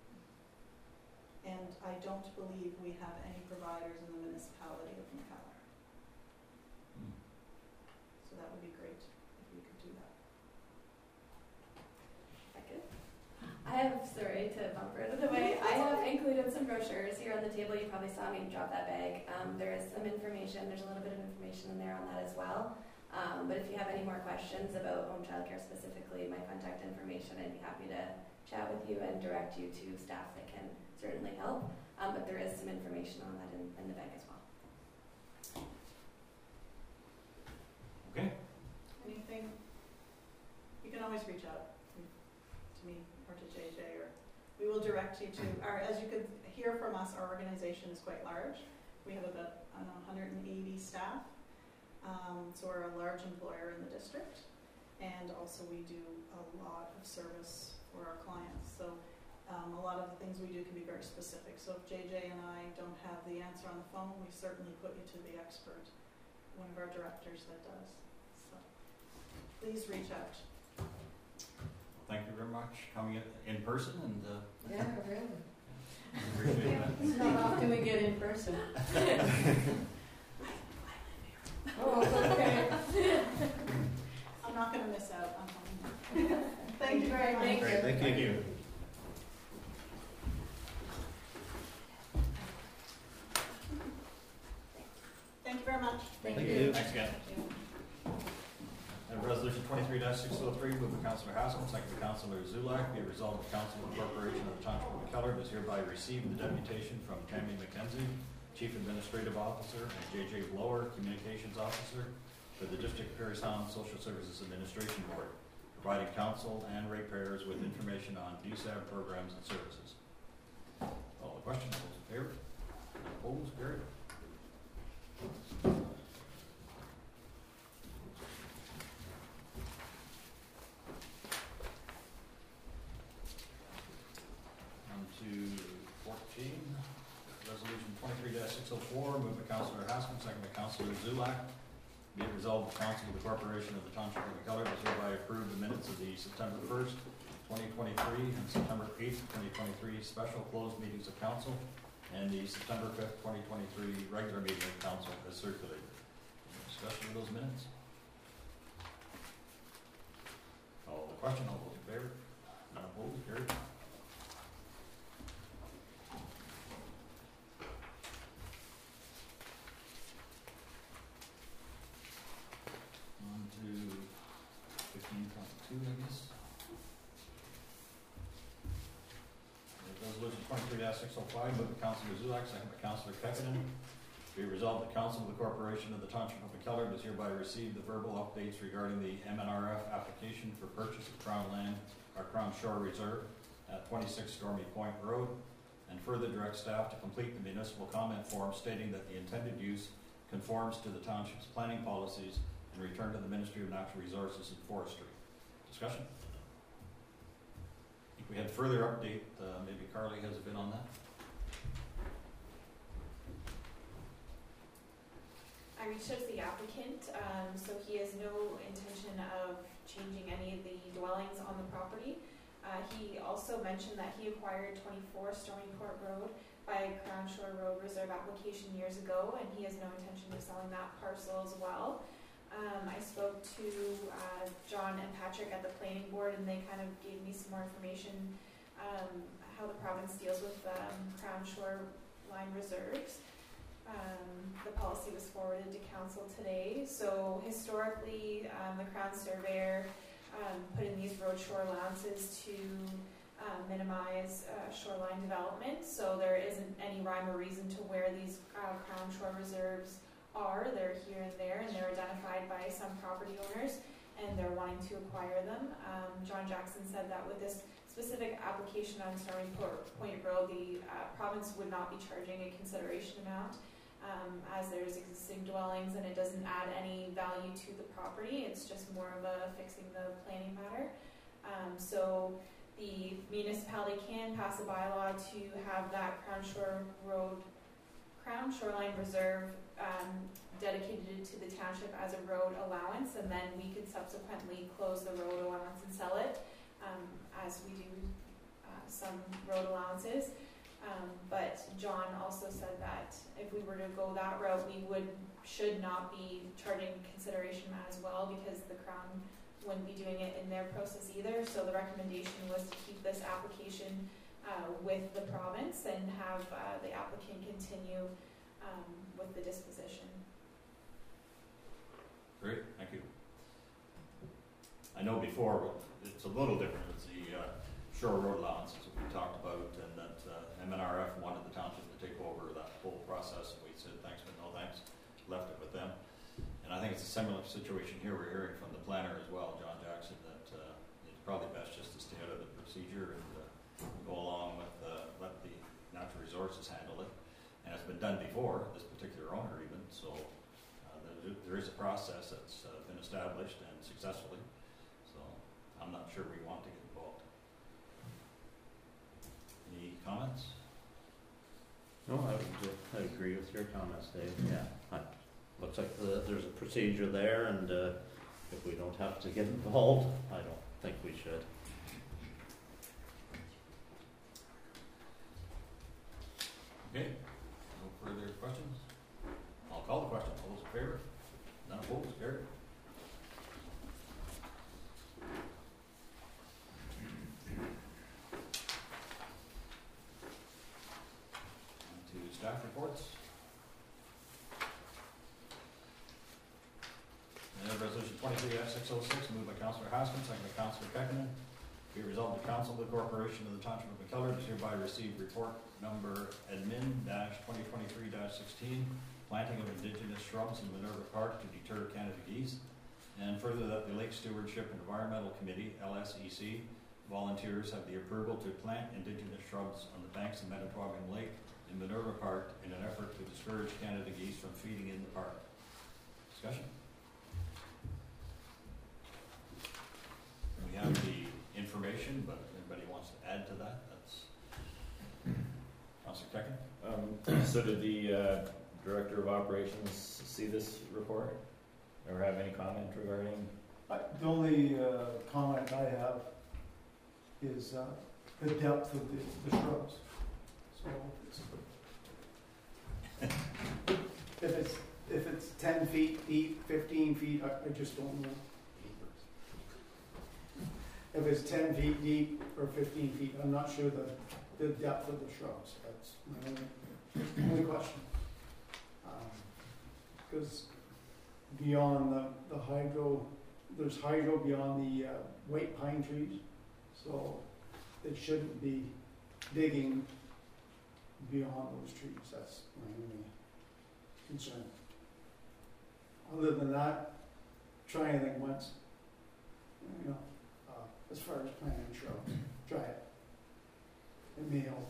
D: And I don't believe we have any providers in the municipality of McKellar.
A: Hmm.
D: So that would be great if we could do that.
I: I could. I have, sorry to bump right out of the way, I have included some brochures here on the table. You probably saw me drop that bag. Um, there is some information, there's a little bit of information in there on that as well. Um, but if you have any more questions about home childcare specifically, my contact information, I'd be happy to chat with you and direct you to staff that can certainly help. Um, but there is some information on that in, in the bag as well.
A: Okay.
D: Anything, you can always reach out to to me or to J J, or we will direct you to, our, as you could hear from us, our organization is quite large. We have about, I don't know, one hundred eighty staff. Um, so we're a large employer in the district, and also we do a lot of service for our clients. So um, a lot of the things we do can be very specific. So if J J and I don't have the answer on the phone, we certainly put you to the expert, one of our directors that does. So please reach out.
A: Thank you very much coming in, in person, and uh,
C: Yeah, really.
A: appreciate that.
C: It's not often we get in person. Oh, okay.
D: I'm not going to miss out on home.
C: Thank
B: Thank
C: you.
B: you.
A: Thanks again. And resolution twenty-three six oh three, moved by Councillor Haskell, second by Councillor Zulak, be it resolved the Council of the Corporation of the Township of McKellar does hereby receive the deputation from Tammy McKenzie, Chief Administrative Officer, and J J Blower, Communications Officer, for the District of Parry Sound Social Services Administration Board, providing council and ratepayers with information on D S A B programs and services. All the questions, those in favor? Opposed, carried. On to fourteen, resolution twenty-three six oh four, moved by Councillor Haskell, second by Councillor Zulak. Be it resolved, the Council of the Corporation of the Township of McKellar does hereby approve the minutes of the September first, twenty twenty-three, and September eighth, twenty twenty-three special closed meetings of council, and the September fifth, twenty twenty-three regular meeting of council as circulated. Any discussion of those minutes? Call the question, all those in favor? None opposed, carried. On to fifteen point two, I guess. Resolution twenty-three six oh five, moved by Councillor Zulak, second by Councillor Kekkonen. Be resolved, the Council of the Corporation of the Township of McKellar does hereby receive the verbal updates regarding the M N R F application for purchase of Crown Land, or Crown Shore Reserve at twenty-six Stormy Point Road, and further direct staff to complete the municipal comment form stating that the intended use conforms to the township's planning policies and return to the Ministry of Natural Resources and Forestry. Discussion? If we had further update, uh, maybe Carly has a bit on that.
E: I reached out to the applicant, um, so he has no intention of changing any of the dwellings on the property. Uh, he also mentioned that he acquired twenty-four Stony Court Road by Crown Shore Road Reserve application years ago, and he has no intention of selling that parcel as well. Um, I spoke to uh, John and Patrick at the planning board, and they kind of gave me some more information um, how the province deals with um, Crown Shore line reserves. Um, the policy was forwarded to council today. So historically, um, the Crown Surveyor um, put in these road shore allowances to uh, minimize uh, shoreline development. So there isn't any rhyme or reason to where these uh, Crown Shore reserves are. They're here and there, and they're identified by some property owners, and they're wanting to acquire them. Um, John Jackson said that with this specific application on Starting Point Road, the uh, province would not be charging a consideration amount, um, as there's existing dwellings, and it doesn't add any value to the property. It's just more of a fixing the planning matter. Um, so the municipality can pass a bylaw to have that Crown Shore Road, Crown Shoreline Reserve um, dedicated to the township as a road allowance, and then we could subsequently close the road allowance and sell it, um, as we do uh, some road allowances. Um, but John also said that if we were to go that route, we would should not be charging consideration as well, because the Crown wouldn't be doing it in their process either. So the recommendation was to keep this application uh, with the province and have uh, the applicant continue um, with the disposition.
A: Great, thank you. I know before, it's a little different with the uh, shore road allowances that we talked about, and that uh, M N R F wanted the township to take over that whole process, and we said thanks but no thanks, left it with them. And I think it's a similar situation here. We're hearing from the planner as well, John Jackson, that uh, it's probably best just to stay out of the procedure and uh, go along with, uh, let the natural resources handle it. And it's been done before, this particular owner even, so uh, there, there is a process that's uh, been established and successfully. So I'm not sure we want to get involved. Any comments?
B: No, I would, uh, I agree with your comments, Dave. Yeah, I, looks like the, there's a procedure there, and uh, if we don't have to get involved, I don't think we should.
A: Okay, no further questions? I'll call the question. All those in favor? None opposed, carried. On to staff reports.
J: six oh six, moved by Councillor Haskins, second by Councillor Pekinen. Be it resolved, the Council of the Corporation of the Township of McKellar does hereby receive report number admin twenty twenty-three sixteen, planting of indigenous shrubs in Minerva Park to deter Canada geese. And further, that the Lake Stewardship and Environmental Committee, L S E C, volunteers have the approval to plant indigenous shrubs on the banks of Mattawagan Lake in Minerva Park in an effort to discourage Canada geese from feeding in the park. Discussion? We have the information, but if anybody wants to add to that, that's Councillor Kekin.
H: Um, so did the uh, Director of Operations see this report or have any comment regarding?
F: I- The only uh, comment I have is uh, the depth of the the shrubs. So it's- if it's, if it's ten feet deep, fifteen feet, I I just don't know. If it's ten feet deep or fifteen feet, I'm not sure the, the depth of the shrubs. That's my only, only question. Because beyond the, the hydro, there's hydro beyond the uh, white pine trees, so they shouldn't be digging beyond those trees. That's my only concern. Other than that, try anything once. You know, uh, as far as planting shrubs, try it. It may help.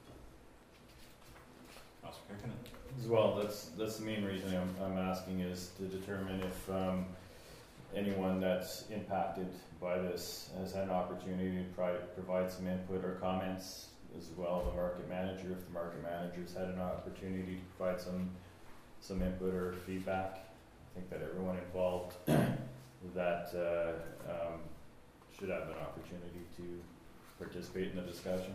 J: Councillor Kekin.
H: As well, that's that's the main reason I'm, I'm asking is to determine if um, anyone that's impacted by this has had an opportunity to try to provide some input or comments, as well the market manager, if the market manager's had an opportunity to provide some some input or feedback. I think that everyone involved that uh, um, should have an opportunity to participate in the discussion.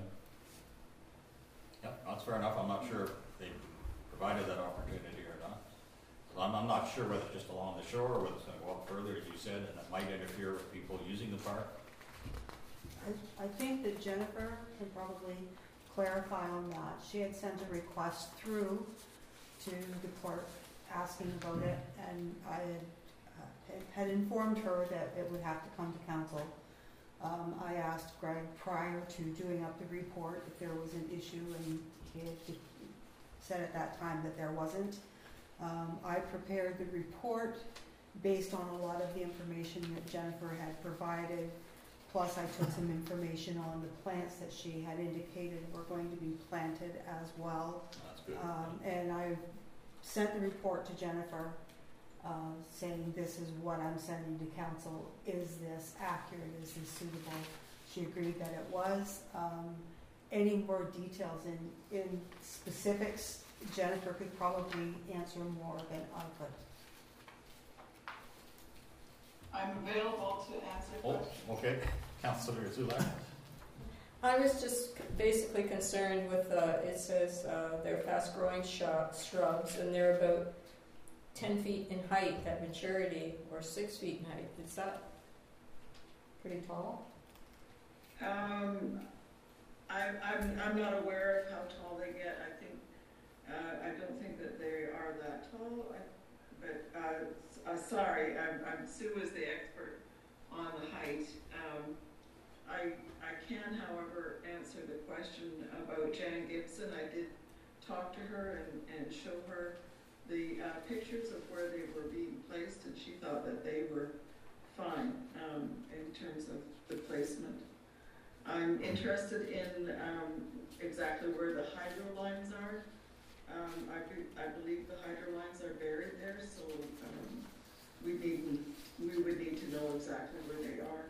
A: Yep, that's fair enough. I'm not sure if they provided that opportunity or not. So I'm, I'm not sure whether it's just along the shore or whether it's going to go up further, as you said, and it might interfere with people using the park.
D: I, I think that Jennifer can probably clarify on that. She had sent a request through to the clerk asking about it, and I had, uh, had informed her that it would have to come to council. Um, I asked Greg prior to doing up the report if there was an issue, and he had said at that time that there wasn't. Um, I prepared the report based on a lot of the information that Jennifer had provided, plus I took some information on the plants that she had indicated were going to be planted as well.
A: That's good.
D: Um, and I sent the report to Jennifer, uh, saying this is what I'm sending to council. Is this accurate? Is this suitable? She agreed that it was. Um, any more details in, in specifics, Jennifer could probably answer more than I could.
K: I'm available to answer
A: Oh,
K: questions.
A: okay. Councillor Zula.
C: I was just basically concerned with, uh, it says uh, they're fast-growing shrubs, and they're about ten feet in height at maturity, or six feet in height. Is that pretty tall?
K: Um, I, I'm, I'm not aware of how tall they get. I think, uh, I don't think that they are that tall, I, but, uh, uh, sorry, I'm, I'm, Sue is the expert on the height. Um, I, I can, however, answer the question about Jan Gibson. I did talk to her and, and show her the uh, pictures of where they were being placed, and she thought that they were fine um, in terms of the placement. I'm interested in um, exactly where the hydro lines are. Um, I, be, I believe the hydro lines are buried there, so um, we need we would need to know exactly where they are.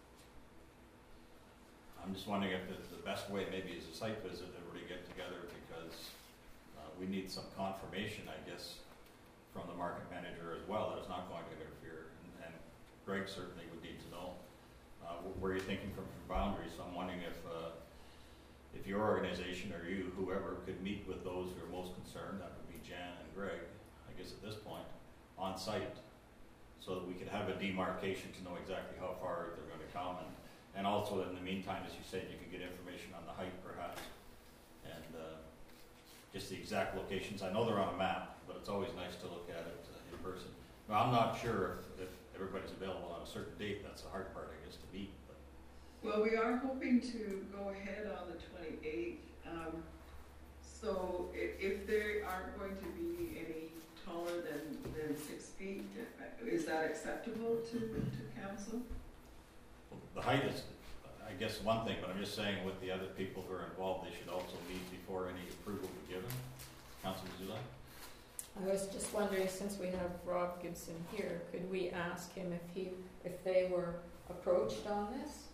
A: I'm just wondering if the, the best way maybe is a site visit, everybody get together, because uh, we need some confirmation, I guess, from the market manager as well that it's not going to interfere. And, and Greg certainly would need to know uh, where you're thinking from your boundaries. So I'm wondering if uh, if your organization or you, whoever, could meet with those who are most concerned, that would be Jan and Greg, I guess at this point, on site, so that we could have a demarcation to know exactly how far they're going to come. And, and also in the meantime, as you said, you could get information on the height perhaps, and uh, just the exact locations. I know they're on a map, but it's always nice to look at it uh, in person. Now, I'm not sure if, if everybody's available on a certain date, that's the hard part, I guess, to meet, but.
K: Well, we are hoping to go ahead on the twenty-eighth. Um, so if, if there aren't going to be any taller than, than six feet, is that acceptable to, to council?
A: Well, the height is, I guess, one thing, but I'm just saying with the other people who are involved, they should also meet before any approval is given. Councilor Zula?
C: I was just wondering, since we have Rob Gibson here, could we ask him if he, if they were approached on this?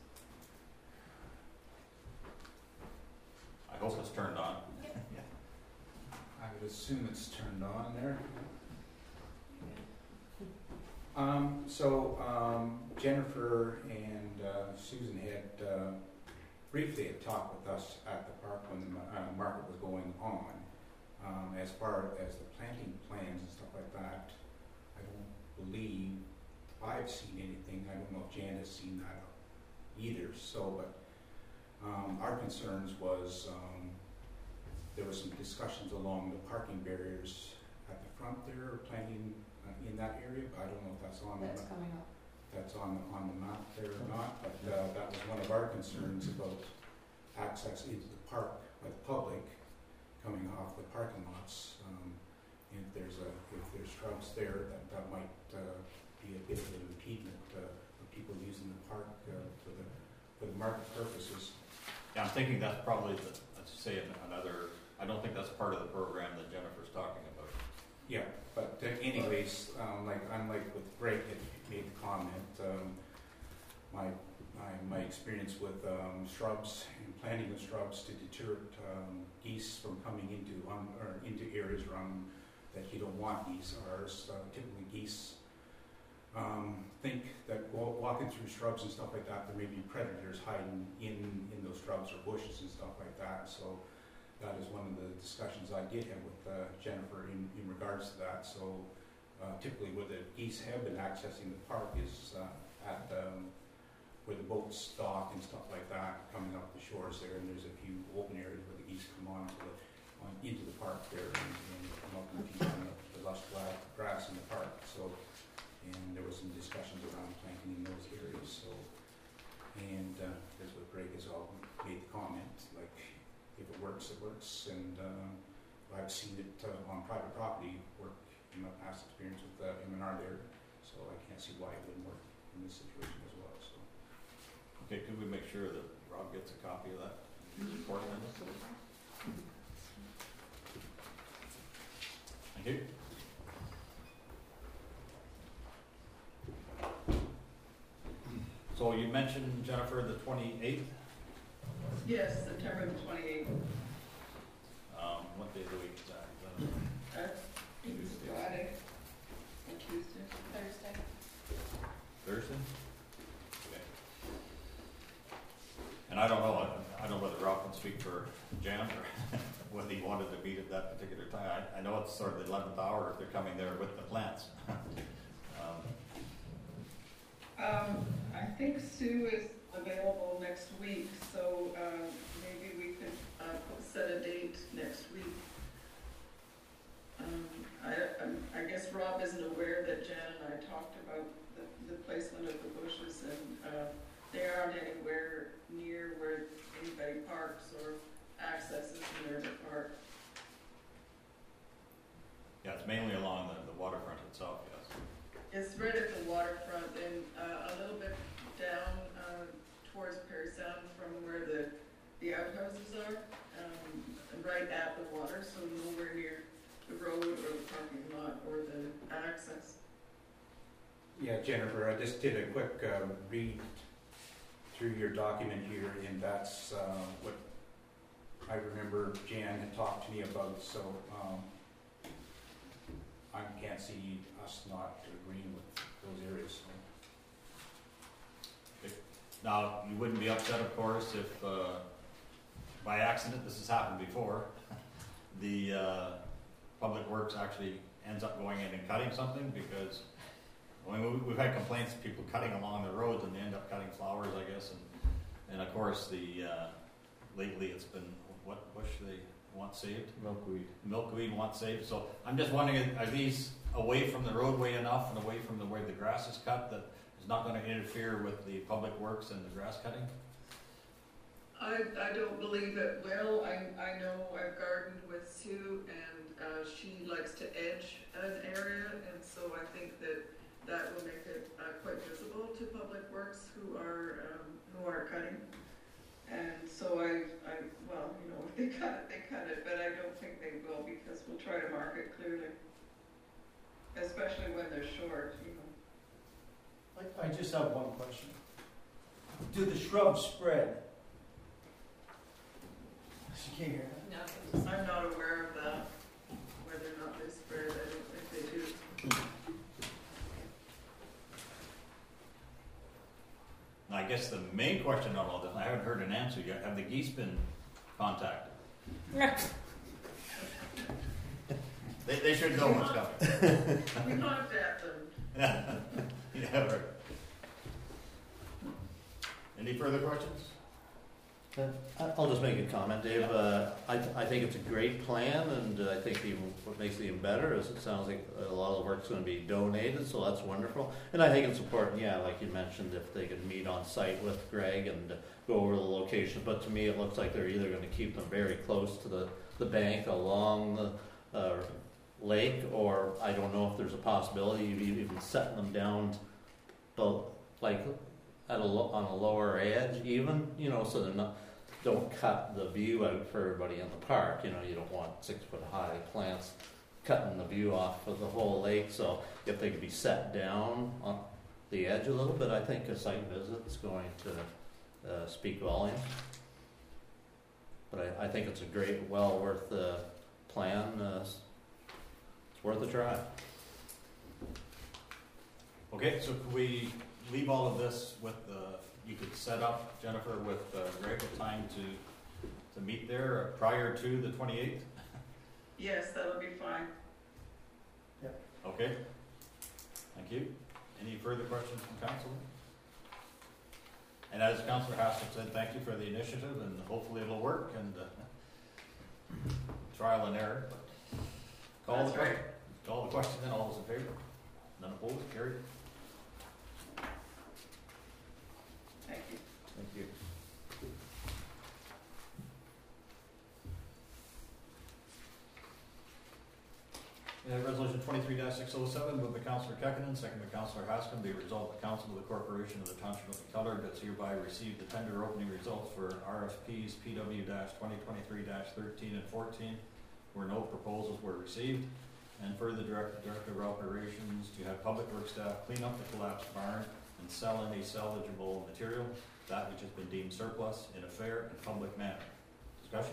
A: I hope it's turned on.
L: I would assume it's turned on there. Um, so, um, Jennifer and, uh, Susan had, uh, briefly had talked with us at the park when the, uh, market was going on. Um, as far as the planting plans and stuff like that, I don't believe I've seen anything. I don't know if Jan has seen that either, so, but, um, our concerns was, um, there were some discussions along the parking barriers at the front there, planting uh, in that area, but I don't know if that's on
C: That's
L: the,
C: coming up.
L: that's on, on the map there or not, but uh, that was one of our concerns about access into the park by the public coming off the parking lots. Um, and if there's a, if there's shrubs there, that, that might uh, be a bit of an impediment uh, for people using the park uh, for the, for the market purposes.
A: Yeah, I'm thinking that's probably, the, let's say another, I don't think that's part of the program that Jennifer's talking about.
L: Yeah, but uh, anyways, um, like unlike with Greg had made the comment, um, my, my my experience with um, shrubs and planting of shrubs to deter um, geese from coming into um, or into areas around that you don't want geese are uh, typically geese um, think that wa- walking through shrubs and stuff like that, there may be predators hiding in in those shrubs or bushes and stuff like that. So that is one of the discussions I did have with uh, Jennifer in, in regards to that. So uh, typically where the geese have been accessing the park is uh, at um, where the boats dock and stuff like that, coming up the shores there, and there's a few open areas where the geese come on, to the, on into the park there and, and come up and feed on the, the lush grass in the park. So, and there was some discussions around planting in those areas. So, and uh, as what Greg has all made the comment, like, if it works, it works, and uh, I've seen it uh, on private property work in my past experience with uh, M and R there, so I can't see why it wouldn't work in this situation as well. So,
A: okay, could we make sure that Rob gets a copy of that report on this? Thank you. So you mentioned, Jennifer, the twenty-eighth?
K: Yes, September the twenty-eighth.
A: Um, what day of the week is that?
K: Uh,
A: Tuesday.
K: Friday and Tuesday.
E: Thursday.
A: Thursday? Okay. And I don't know, I, I don't know whether Rob can speak for Jan or whether he wanted to meet at that particular time. I, I know it's sort of the eleventh hour if they're coming there with the plants. um,
K: Um, I think Sue is available next week, so uh, maybe we could uh, put- set a date next week. Um, I, I'm- I guess Rob isn't aware that Jan and I talked about the, the placement of the bushes, and uh, they aren't anywhere near where anybody parks or accesses near the park.
A: yeah, it's mainly along the, the waterfront itself, yes.
K: It's right at the waterfront and uh, a little bit down uh, towards Perry Sound from where the, the outhouses are, um, right at the water, so nowhere near the road or the parking lot or the access.
L: yeah, Jennifer, I just did a quick uh, read through your document here, and that's uh, what I remember Jan had talked to me about. So um, I can't see us not agreeing with those areas. So.
A: Now, you wouldn't be upset, of course, if uh, by accident, this has happened before, the uh, Public Works actually ends up going in and cutting something, because I mean, we- we've had complaints of people cutting along the roads and they end up cutting flowers, I guess, and, and of course, the uh, lately it's been, what bush they wants saved.
H: Milkweed.
A: Milkweed wants saved. So I'm just wondering, are these away from the roadway enough and away from the way the grass is cut that it's not going to interfere with the public works and the grass cutting?
K: I, I don't believe it will. I, I know I've gardened with Sue, and uh, she likes to edge an area, and so I think that that will make it uh, quite visible to public works who are um, who are cutting. And so I, I, well, you know, if they cut it, they cut it, but I don't think they will, because we'll try to mark it clearly, especially when they're short, you know.
F: I, I just have one question. Do the shrubs spread? You can't hear that.
K: No, I'm not aware of that, whether or not they spread. I don't think they do.
A: Now, I guess the main question on all this, I haven't heard an answer yet. Have the geese been contacted? they, they should know what's coming.
K: We knocked at them.
A: Yeah, right. Any further questions?
B: Uh, I'll just make a comment, Dave. Uh, I, th- I think it's a great plan, and uh, I think even what makes it even better is it sounds like a lot of the work's going to be donated, so that's wonderful. And I think it's important, yeah, like you mentioned, if they could meet on site with Greg and go over the location. But to me, it looks like they're either going to keep them very close to the, the bank along the uh, lake, or I don't know if there's a possibility of even setting them down, the, like at a lo- on a lower edge, even, you know, so they're not. Don't cut the view out for everybody in the park. You know, you don't want six foot high plants cutting the view off of the whole lake. So if they could be set down on the edge a little bit, I think a site visit is going to uh, speak volumes. But I, I think it's a great, well worth the plan. Uh, it's worth a try.
A: Okay, so could we leave all of this with the, you could set up, Jennifer, with uh, Greg, a time to, to meet there prior to the twenty-eighth?
K: Yes, that'll be fine.
A: Okay, thank you. Any further questions from council? And as Councillor Haskell said, thank you for the initiative, and hopefully it'll work, and uh, trial and error. But call
K: That's
A: the
K: right.
A: Call the question, then all those in favor? None opposed, carried.
K: Thank you.
H: Thank you.
A: Uh, resolution twenty-three six oh seven, moved by Councillor Kekkonen, second by Councillor Haskell, be resolved the Council of the Corporation of the Township of McKellar does hereby receive the tender opening results for R F Ps P W twenty twenty-three thirteen and fourteen, where no proposals were received, and further direct the Director of Operations to have Public Works staff clean up the collapsed barn and sell any salvageable material, that which has been deemed surplus, in a fair and public manner. Discussion?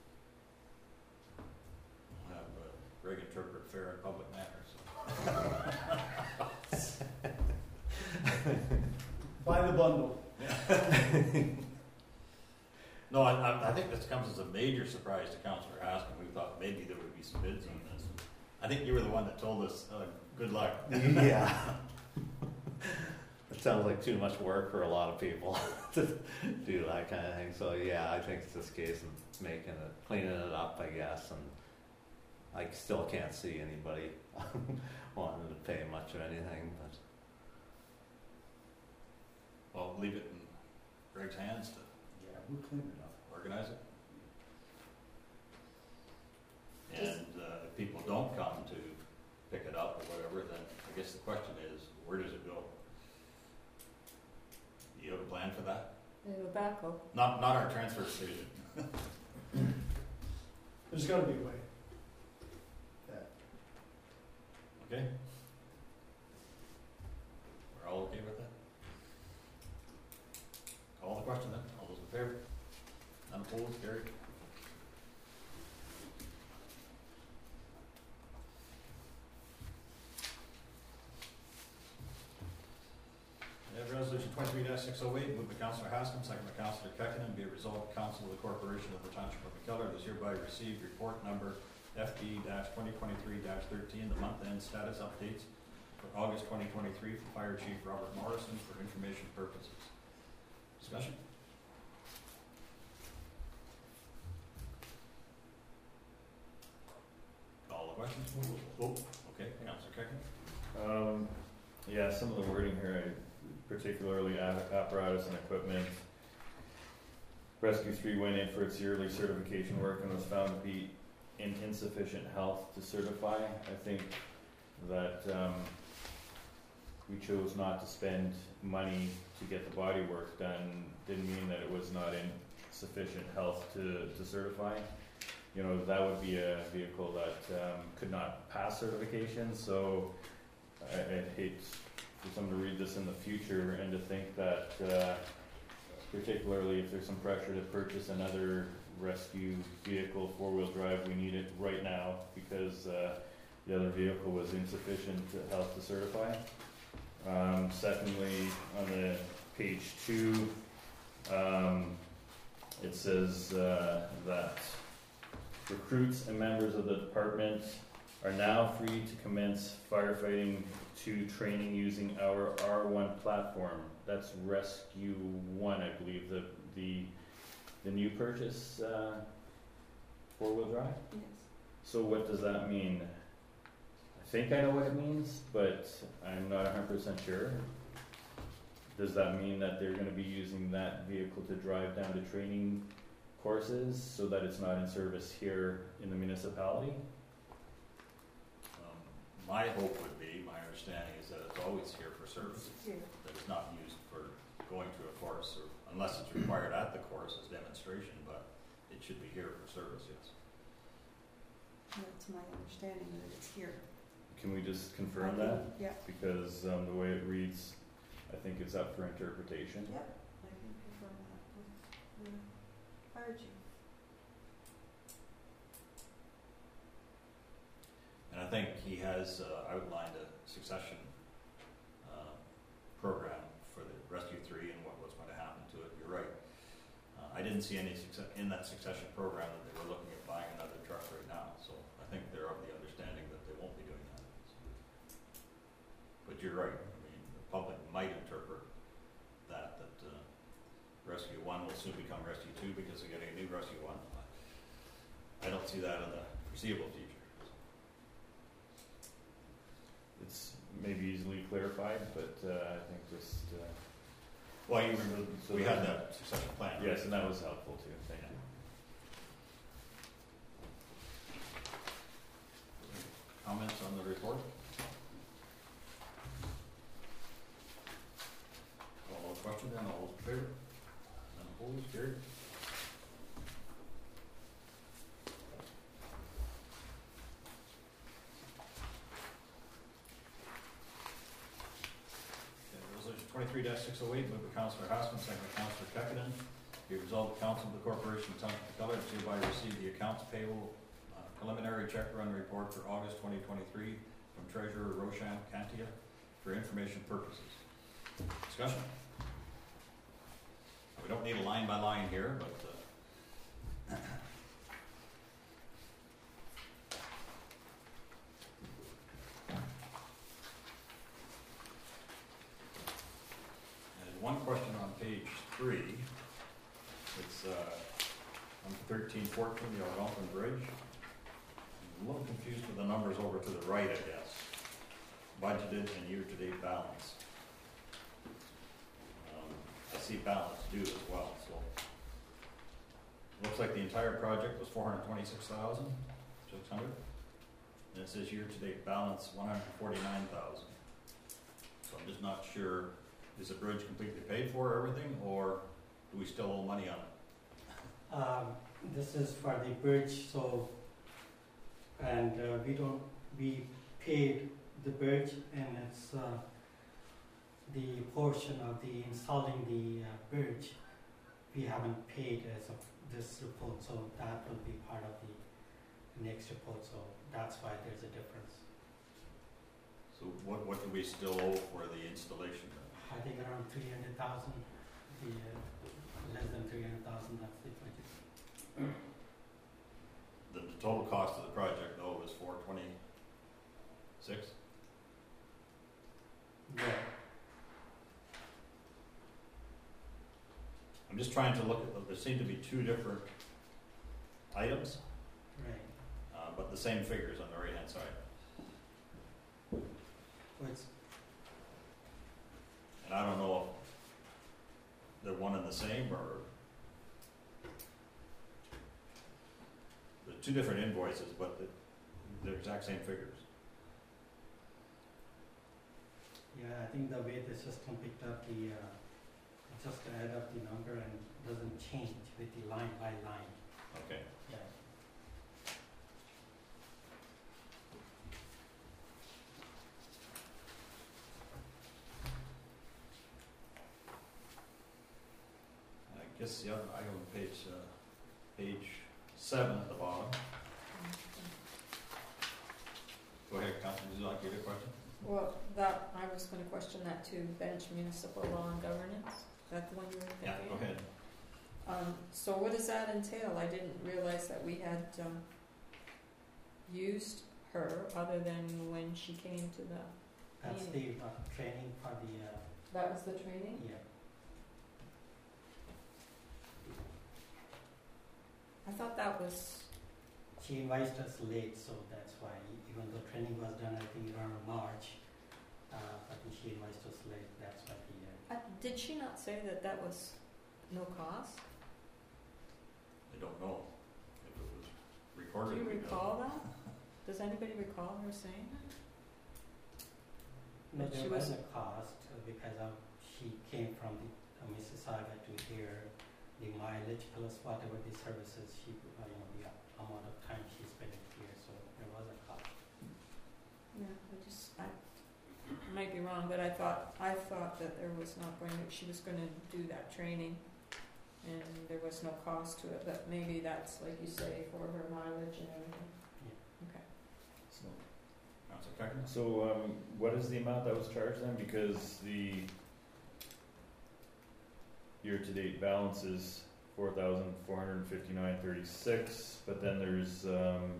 A: We'll have uh, Greg interpret fair and public manners.
F: Buy the bundle.
A: No, I, I, I think this comes as a major surprise to Councillor Haskell. We thought maybe there would be some bids on this. I think you were the one that told us, uh, good luck.
B: Yeah. It sounds like too much work for a lot of people to do that kind of thing. So yeah, I think it's just a case of making it, cleaning it up, I guess. And I still can't see anybody wanting to pay much of anything. But
A: Well, leave it in Greg's hands to
F: Yeah, we'll clean it up.
A: organize it. And uh, if people don't come to pick it up or whatever, then I guess the question is, where does it go? Do you have a plan for that?
C: They have a backhoe.
A: Not, not our transfer station.
F: There's got to be a way.
A: Okay? We're all okay with that? Call the question then. All those in favor? None opposed, carried. We have resolution twenty-three six oh eight, moved by Councillor Haskell, second by Councillor Kekkonen, be it resolved, the Council of the Corporation of the Township of McKellar does hereby receive report number F D twenty twenty-three thirteen, the month-end status updates for August twenty twenty-three for Fire Chief Robert Morrison for information purposes. Discussion?
J: Oh, okay, Councillor Keckner.
H: Um, yeah, some of the wording here, I, particularly a- apparatus and equipment. Rescue three went in for its yearly certification work and was found to be in insufficient health to certify. I think that um, we chose not to spend money to get the body work done didn't mean that it was not in sufficient health to, to certify. You know, that would be a vehicle that um, could not pass certification, so I, I'd hate for someone to read this in the future and to think that, uh, particularly if there's some pressure to purchase another rescue vehicle, four-wheel drive, we need it right now because uh, the other vehicle was insufficient health to certify. Um, secondly, on the page two, um, it says uh, that recruits and members of the department are now free to commence firefighting two training using our R one platform. That's Rescue One, I believe, the the the new purchase uh, four-wheel drive.
I: Yes.
H: So what does that mean? I think I know what it means, but I'm not one hundred percent sure. Does that mean that they're going to be using that vehicle to drive down to training courses so that it's not in service here in the municipality?
A: Um, my hope would be, my understanding is that it's always here for service,
I: Here.
A: that it's not used for going to a course, or unless it's required at the course as demonstration, but it should be here for service, yes.
M: That's my understanding that it's here.
H: Can we just confirm
M: I
H: that?
M: can- Yeah,
H: Because um, the way it reads, I think it's up for interpretation.
M: yep, I can confirm that with the fire chief.
A: And I think he has uh, outlined a succession uh, program for the Rescue three and what, what's going to happen to it. You're right. Uh, I didn't see any success in that succession program that they were looking at buying another truck right now. So I think they're of the understanding that they won't be doing that. But you're right. I mean, the public might interpret that, that uh, Rescue one will soon become Rescue two because they're getting a new Rescue one. I don't see that in the foreseeable future.
H: It's maybe easily clarified, but uh, I think just. Uh,
A: Well, you remember,
H: So
A: we
H: that-
A: had that succession plan. right?
H: yes, and that was helpful too. Thank you.
A: Comments on the report? All those questions, and all those in favor? None opposed, carried. Okay, Resolution twenty-three six oh eight, moved by Councillor Haskins, second by Councillor Kekkonen. Be resolved, the Council of the Corporation of Township of Keller does hereby receive the accounts payable uh, preliminary check run report for August twenty twenty-three from Treasurer Roshan Kantia for information purposes. Discussion? We don't need a line by line here, but uh, there's one question on page three. It's uh, on thirteen fourteen, the Algonquin Bridge. I'm a little confused with the numbers over to the right, I guess. Budgeted and year-to-date balance. Um, I see balance due as well, so. Looks like the entire project was four hundred twenty-six thousand six hundred. And it says year-to-date balance one hundred forty-nine thousand. So I'm just not sure, is the bridge completely paid for, everything, or do we still owe money on it?
N: Um, this is for the bridge, so, and uh, we don't, we paid the bridge, and it's uh, the portion of the installing the uh, bridge, we haven't paid as of this report, so that will be part of the next report, so that's why there's a difference.
A: So what, what do we still owe for the installation?
N: I think around three hundred thousand, the, uh, less than three hundred thousand, that's the budget.
A: The, the total cost of the project though was four twenty-six?
N: Yeah.
A: I'm just trying to look at, the- there seem to be two different items,
N: Right.
A: uh, but the same figures on the right-hand side.
N: It's,
A: And I don't know if they're one and the same, or they're two different invoices, but the- they're exact same figures.
N: yeah, I think the way the system picked up the, uh, it just add up the number and doesn't change with the line by line.
A: Okay.
N: Yeah.
A: I guess the other, I go to page, uh, page seven at the bottom. Go ahead, Councilman, would you like to get a question?
C: Well, that, I was gonna question that too, bench municipal law and governance, is that the one you were thinking?
A: Yeah, go ahead.
C: Um, so what does that entail? I didn't realize that we had, um, used her other than when she came to the,
N: That's the uh, training for the, uh,
C: that was the training?
N: yeah.
C: I thought that was,
N: She invited us late, so that's why, even though training was done, I think around March, uh, but she invited us late, that's why the, uh,
C: uh, did she not say that that was no cost?
A: I don't know if it was
C: Do
A: recorded.
C: you
A: we don't.
C: recall that? Does anybody recall her saying that?
N: no,
C: But
N: there
C: she
N: was
C: was-
N: a cost uh, because of, she came from the uh, Mississauga to here, the mileage plus whatever the services she, uh, you know, the amount of time she spent here, so there was a cost.
C: Yeah, I just, I might be wrong, but I thought, I thought that there was not going to, she was gonna do that training and there was no cost to it, but maybe that's, like you say, for her mileage and everything. Okay.
H: So,
A: Councilor Keckner?
H: so um, what is the amount that was charged then? Because the year-to-date balance is four thousand four hundred fifty-nine thirty-six, but then there's um,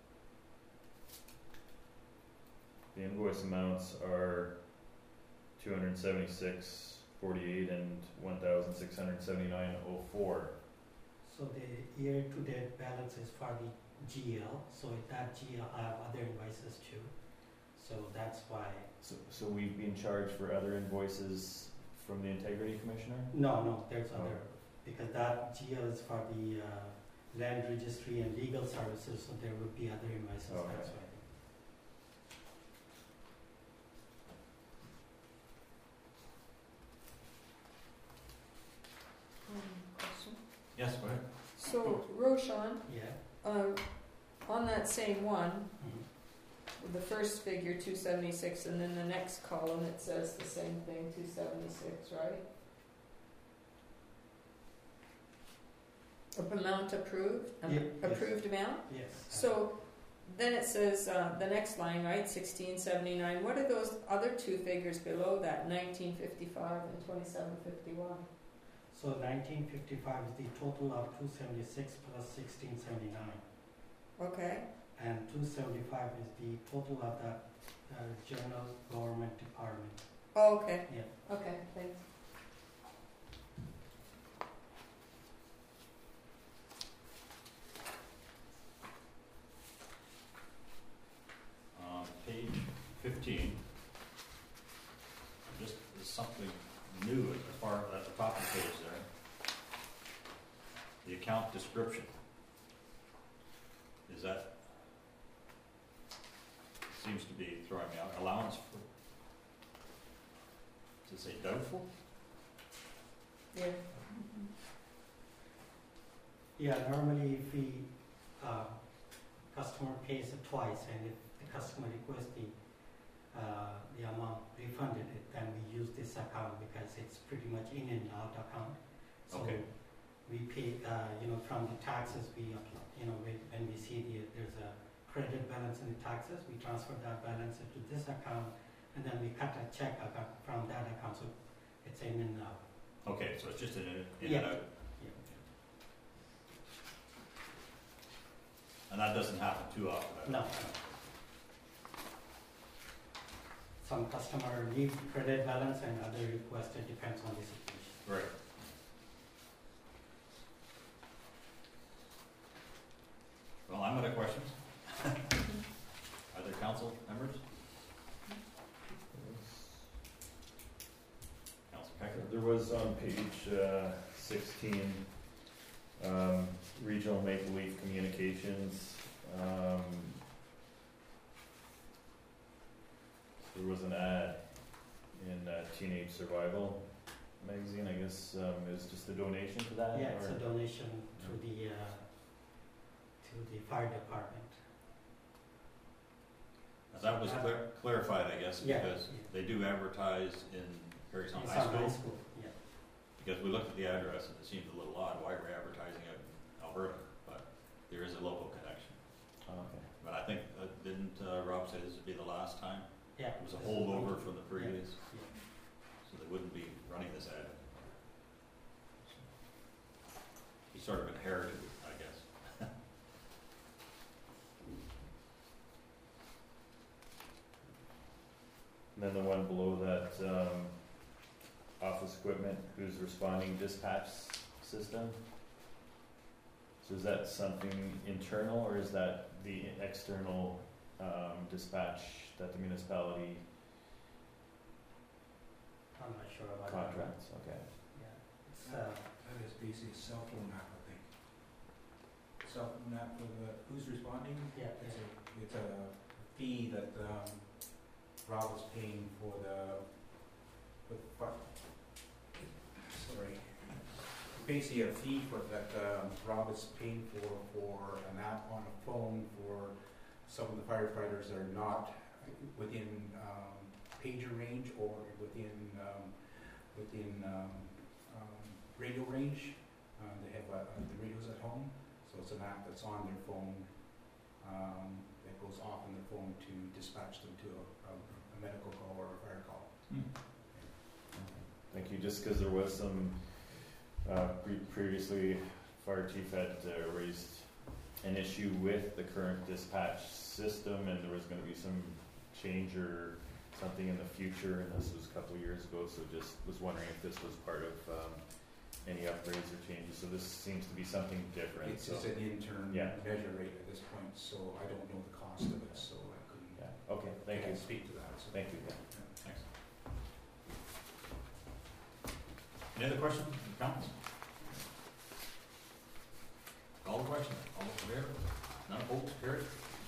H: the invoice amounts are two hundred seventy-six forty-eight and one thousand six hundred seventy-nine oh four.
N: So the year-to-date balance is for the G L, so that G L I have other invoices too, so that's why.
H: So, so we've been charged for other invoices from the Integrity Commissioner?
N: No, no, there's
H: Oh.
N: other, because that G L is for the uh, land registry and legal services, so there would be other invoices,
H: Okay.
N: that's why.
C: Um, question?
A: Yes, go ahead.
C: So, Roshan,
N: Yeah.
C: um, on that same one,
N: Mhm.
C: the first figure, two seventy-six, and then the next column, it says the same thing, two seventy-six, right? Amount approved, Am-
N: Yeah, yes.
C: approved amount?
N: Yes.
C: So, then it says, uh, the next line, right, sixteen seventy-nine, what are those other two figures below that, nineteen fifty-five and twenty-seven fifty-one?
N: So nineteen fifty-five is the total of two seventy-six plus sixteen seventy-nine.
C: Okay,
N: And two seventy-five is the total of the uh, general government department.
C: oh, okay,
N: Yeah.
C: okay, thanks.
A: On page fifteen, just there's something new at the far, at the top of the page there. The account description. Is that, seems to be throwing me out, allowance for, does it say doubtful?
C: Yeah.
N: Yeah, normally if we, uh, customer pays it twice and if the customer requests the, uh, the amount refunded, it, then we use this account because it's pretty much in and out account. So
A: Okay.
N: we pay, uh, you know, from the taxes, we, apply- you know, when, when we see the, there's a credit balance in the taxes, we transfer that balance into this account and then we cut a check account from that account, so it's in and out.
A: Okay, so it's just in and in
N: Yeah.
A: and out.
N: Yeah.
A: And that doesn't happen too often. I don't
N: No.
A: think.
N: Some customer leave credit balance and other request, it depends on the situation.
A: Right. Well, I'm out of questions.
H: was on page uh, sixteen, um, Regional Maple Leaf Communications. Um, there was an ad in uh, Teenage Survival magazine. I guess um, it was just a donation to that.
N: Yeah, it's
H: or?
N: a donation to the uh, to the fire department.
A: And that was clar- clarified, I guess,
N: Yeah,
A: because
N: yeah.
A: they do advertise in Harrystown
N: It's
A: High
N: on
A: School.
N: high school, yeah.
A: Because we looked at the address and it seemed a little odd, why we're advertising it in Alberta, but there is a local connection.
H: Oh, okay.
A: But I think, uh, didn't uh, Rob say this would be the last time?
N: Yeah.
A: It was a
N: this is
A: holdover
N: going to-
A: from the previous,
N: yeah.
A: so they wouldn't be running this ad. He sort of inherited it, I guess.
H: And then the one below that, um, office equipment, who's responding dispatch system. So is that something internal, or is that the external, um, dispatch that the municipality
N: I'm not sure about that.
H: contracts? Okay.
N: Yeah, it's, uh,
L: That is basically a cell phone app, I think. Cell phone app with, uh, who's responding?
N: yeah,
L: It's
N: yeah.
L: a, it's a fee that, um, Rob is paying for the, with, fi- sorry. Basically a fee for, that, um, Rob is paying for, for an app on a phone for some of the firefighters that are not within, um, pager range or within, um, within, um, um, radio range. Uh, they have, uh, the radios at home, so it's an app that's on their phone, um, that goes off on their phone to dispatch them to a, a, a medical call or a fire call.
H: Hmm. Thank you. Just because there was some, uh, pre- previously, fire chief had uh, raised an issue with the current dispatch system, and there was going to be some change or something in the future, and this was a couple of years ago, so just was wondering if this was part of um, any upgrades or changes. So this seems to be something different.
L: It's
H: so.
L: just an intern
H: Yeah.
L: measure rate at this point, so I don't know the cost of it, so I couldn't,
H: Yeah. Okay. Thank you.
L: can't speak to that, so.
H: Thank you. Yeah.
A: Thanks. Any other questions from the council? Call the question. All those in favor? None opposed? Carried.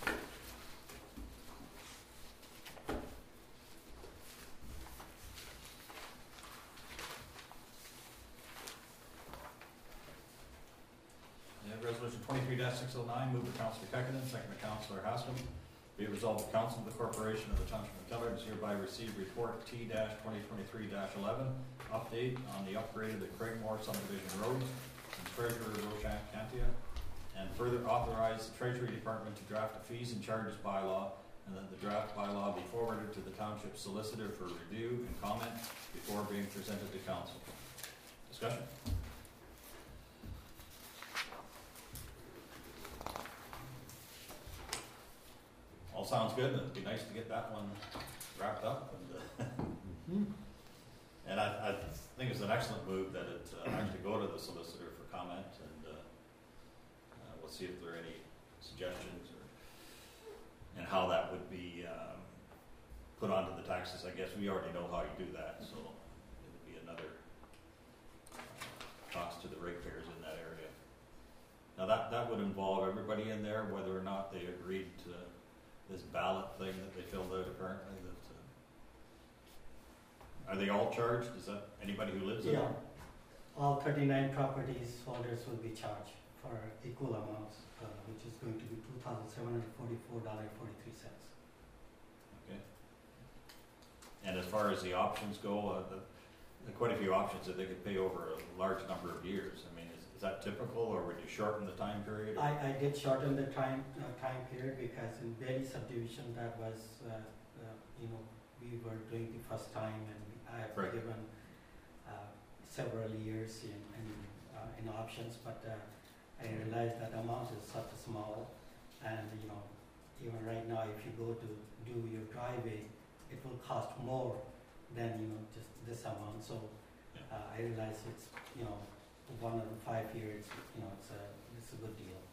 A: Yeah, resolution twenty-three six oh nine, moved by Councillor Kekkonen, second by Councillor Haskell. Be it resolved, the Council of the Corporation of the Township of McKellar does hereby receive report T twenty twenty-three eleven, update on the upgrade of the Craigmore subdivision road, and Treasurer Roshan Kantia, and further authorize the Treasury Department to draft a fees and charges bylaw, and that the draft bylaw be forwarded to the Township Solicitor for review and comment before being presented to Council. Discussion? All sounds good, and it'd be nice to get that one wrapped up, and, uh, and I, I think it's an excellent move that it uh, actually go to the solicitor for comment, and, uh, uh, we'll see if there are any suggestions, or, and how that would be, um, put onto the taxes. I guess we already know how you do that, so it'll be another, uh, talks to the ratepayers in that area. Now, that, that would involve everybody in there, whether or not they agreed to this ballot thing that they filled out apparently. That uh, are they all charged? Is that anybody who lives in
N: Yeah.
A: there?
N: All thirty-nine properties holders will be charged for equal amounts, uh, which is going to be two thousand seven hundred forty-four dollars and forty-three cents.
A: Okay. And as far as the options go, uh, the, the quite a few options that they could pay over a large number of years. I mean, is, is that typical, or would you shorten the time period?
N: I, I did shorten the time, uh, time period because in Berry subdivision that was, uh, uh, you know, we were doing the first time and I have
A: Right.
N: given uh, several years in, in, uh, in options, but uh, I realized that amount is such small, and you know, even right now if you go to do your driveway, it will cost more than, you know, just this amount. So uh, I realize it's, you know, one or five years, you know, it's a, it's a good deal.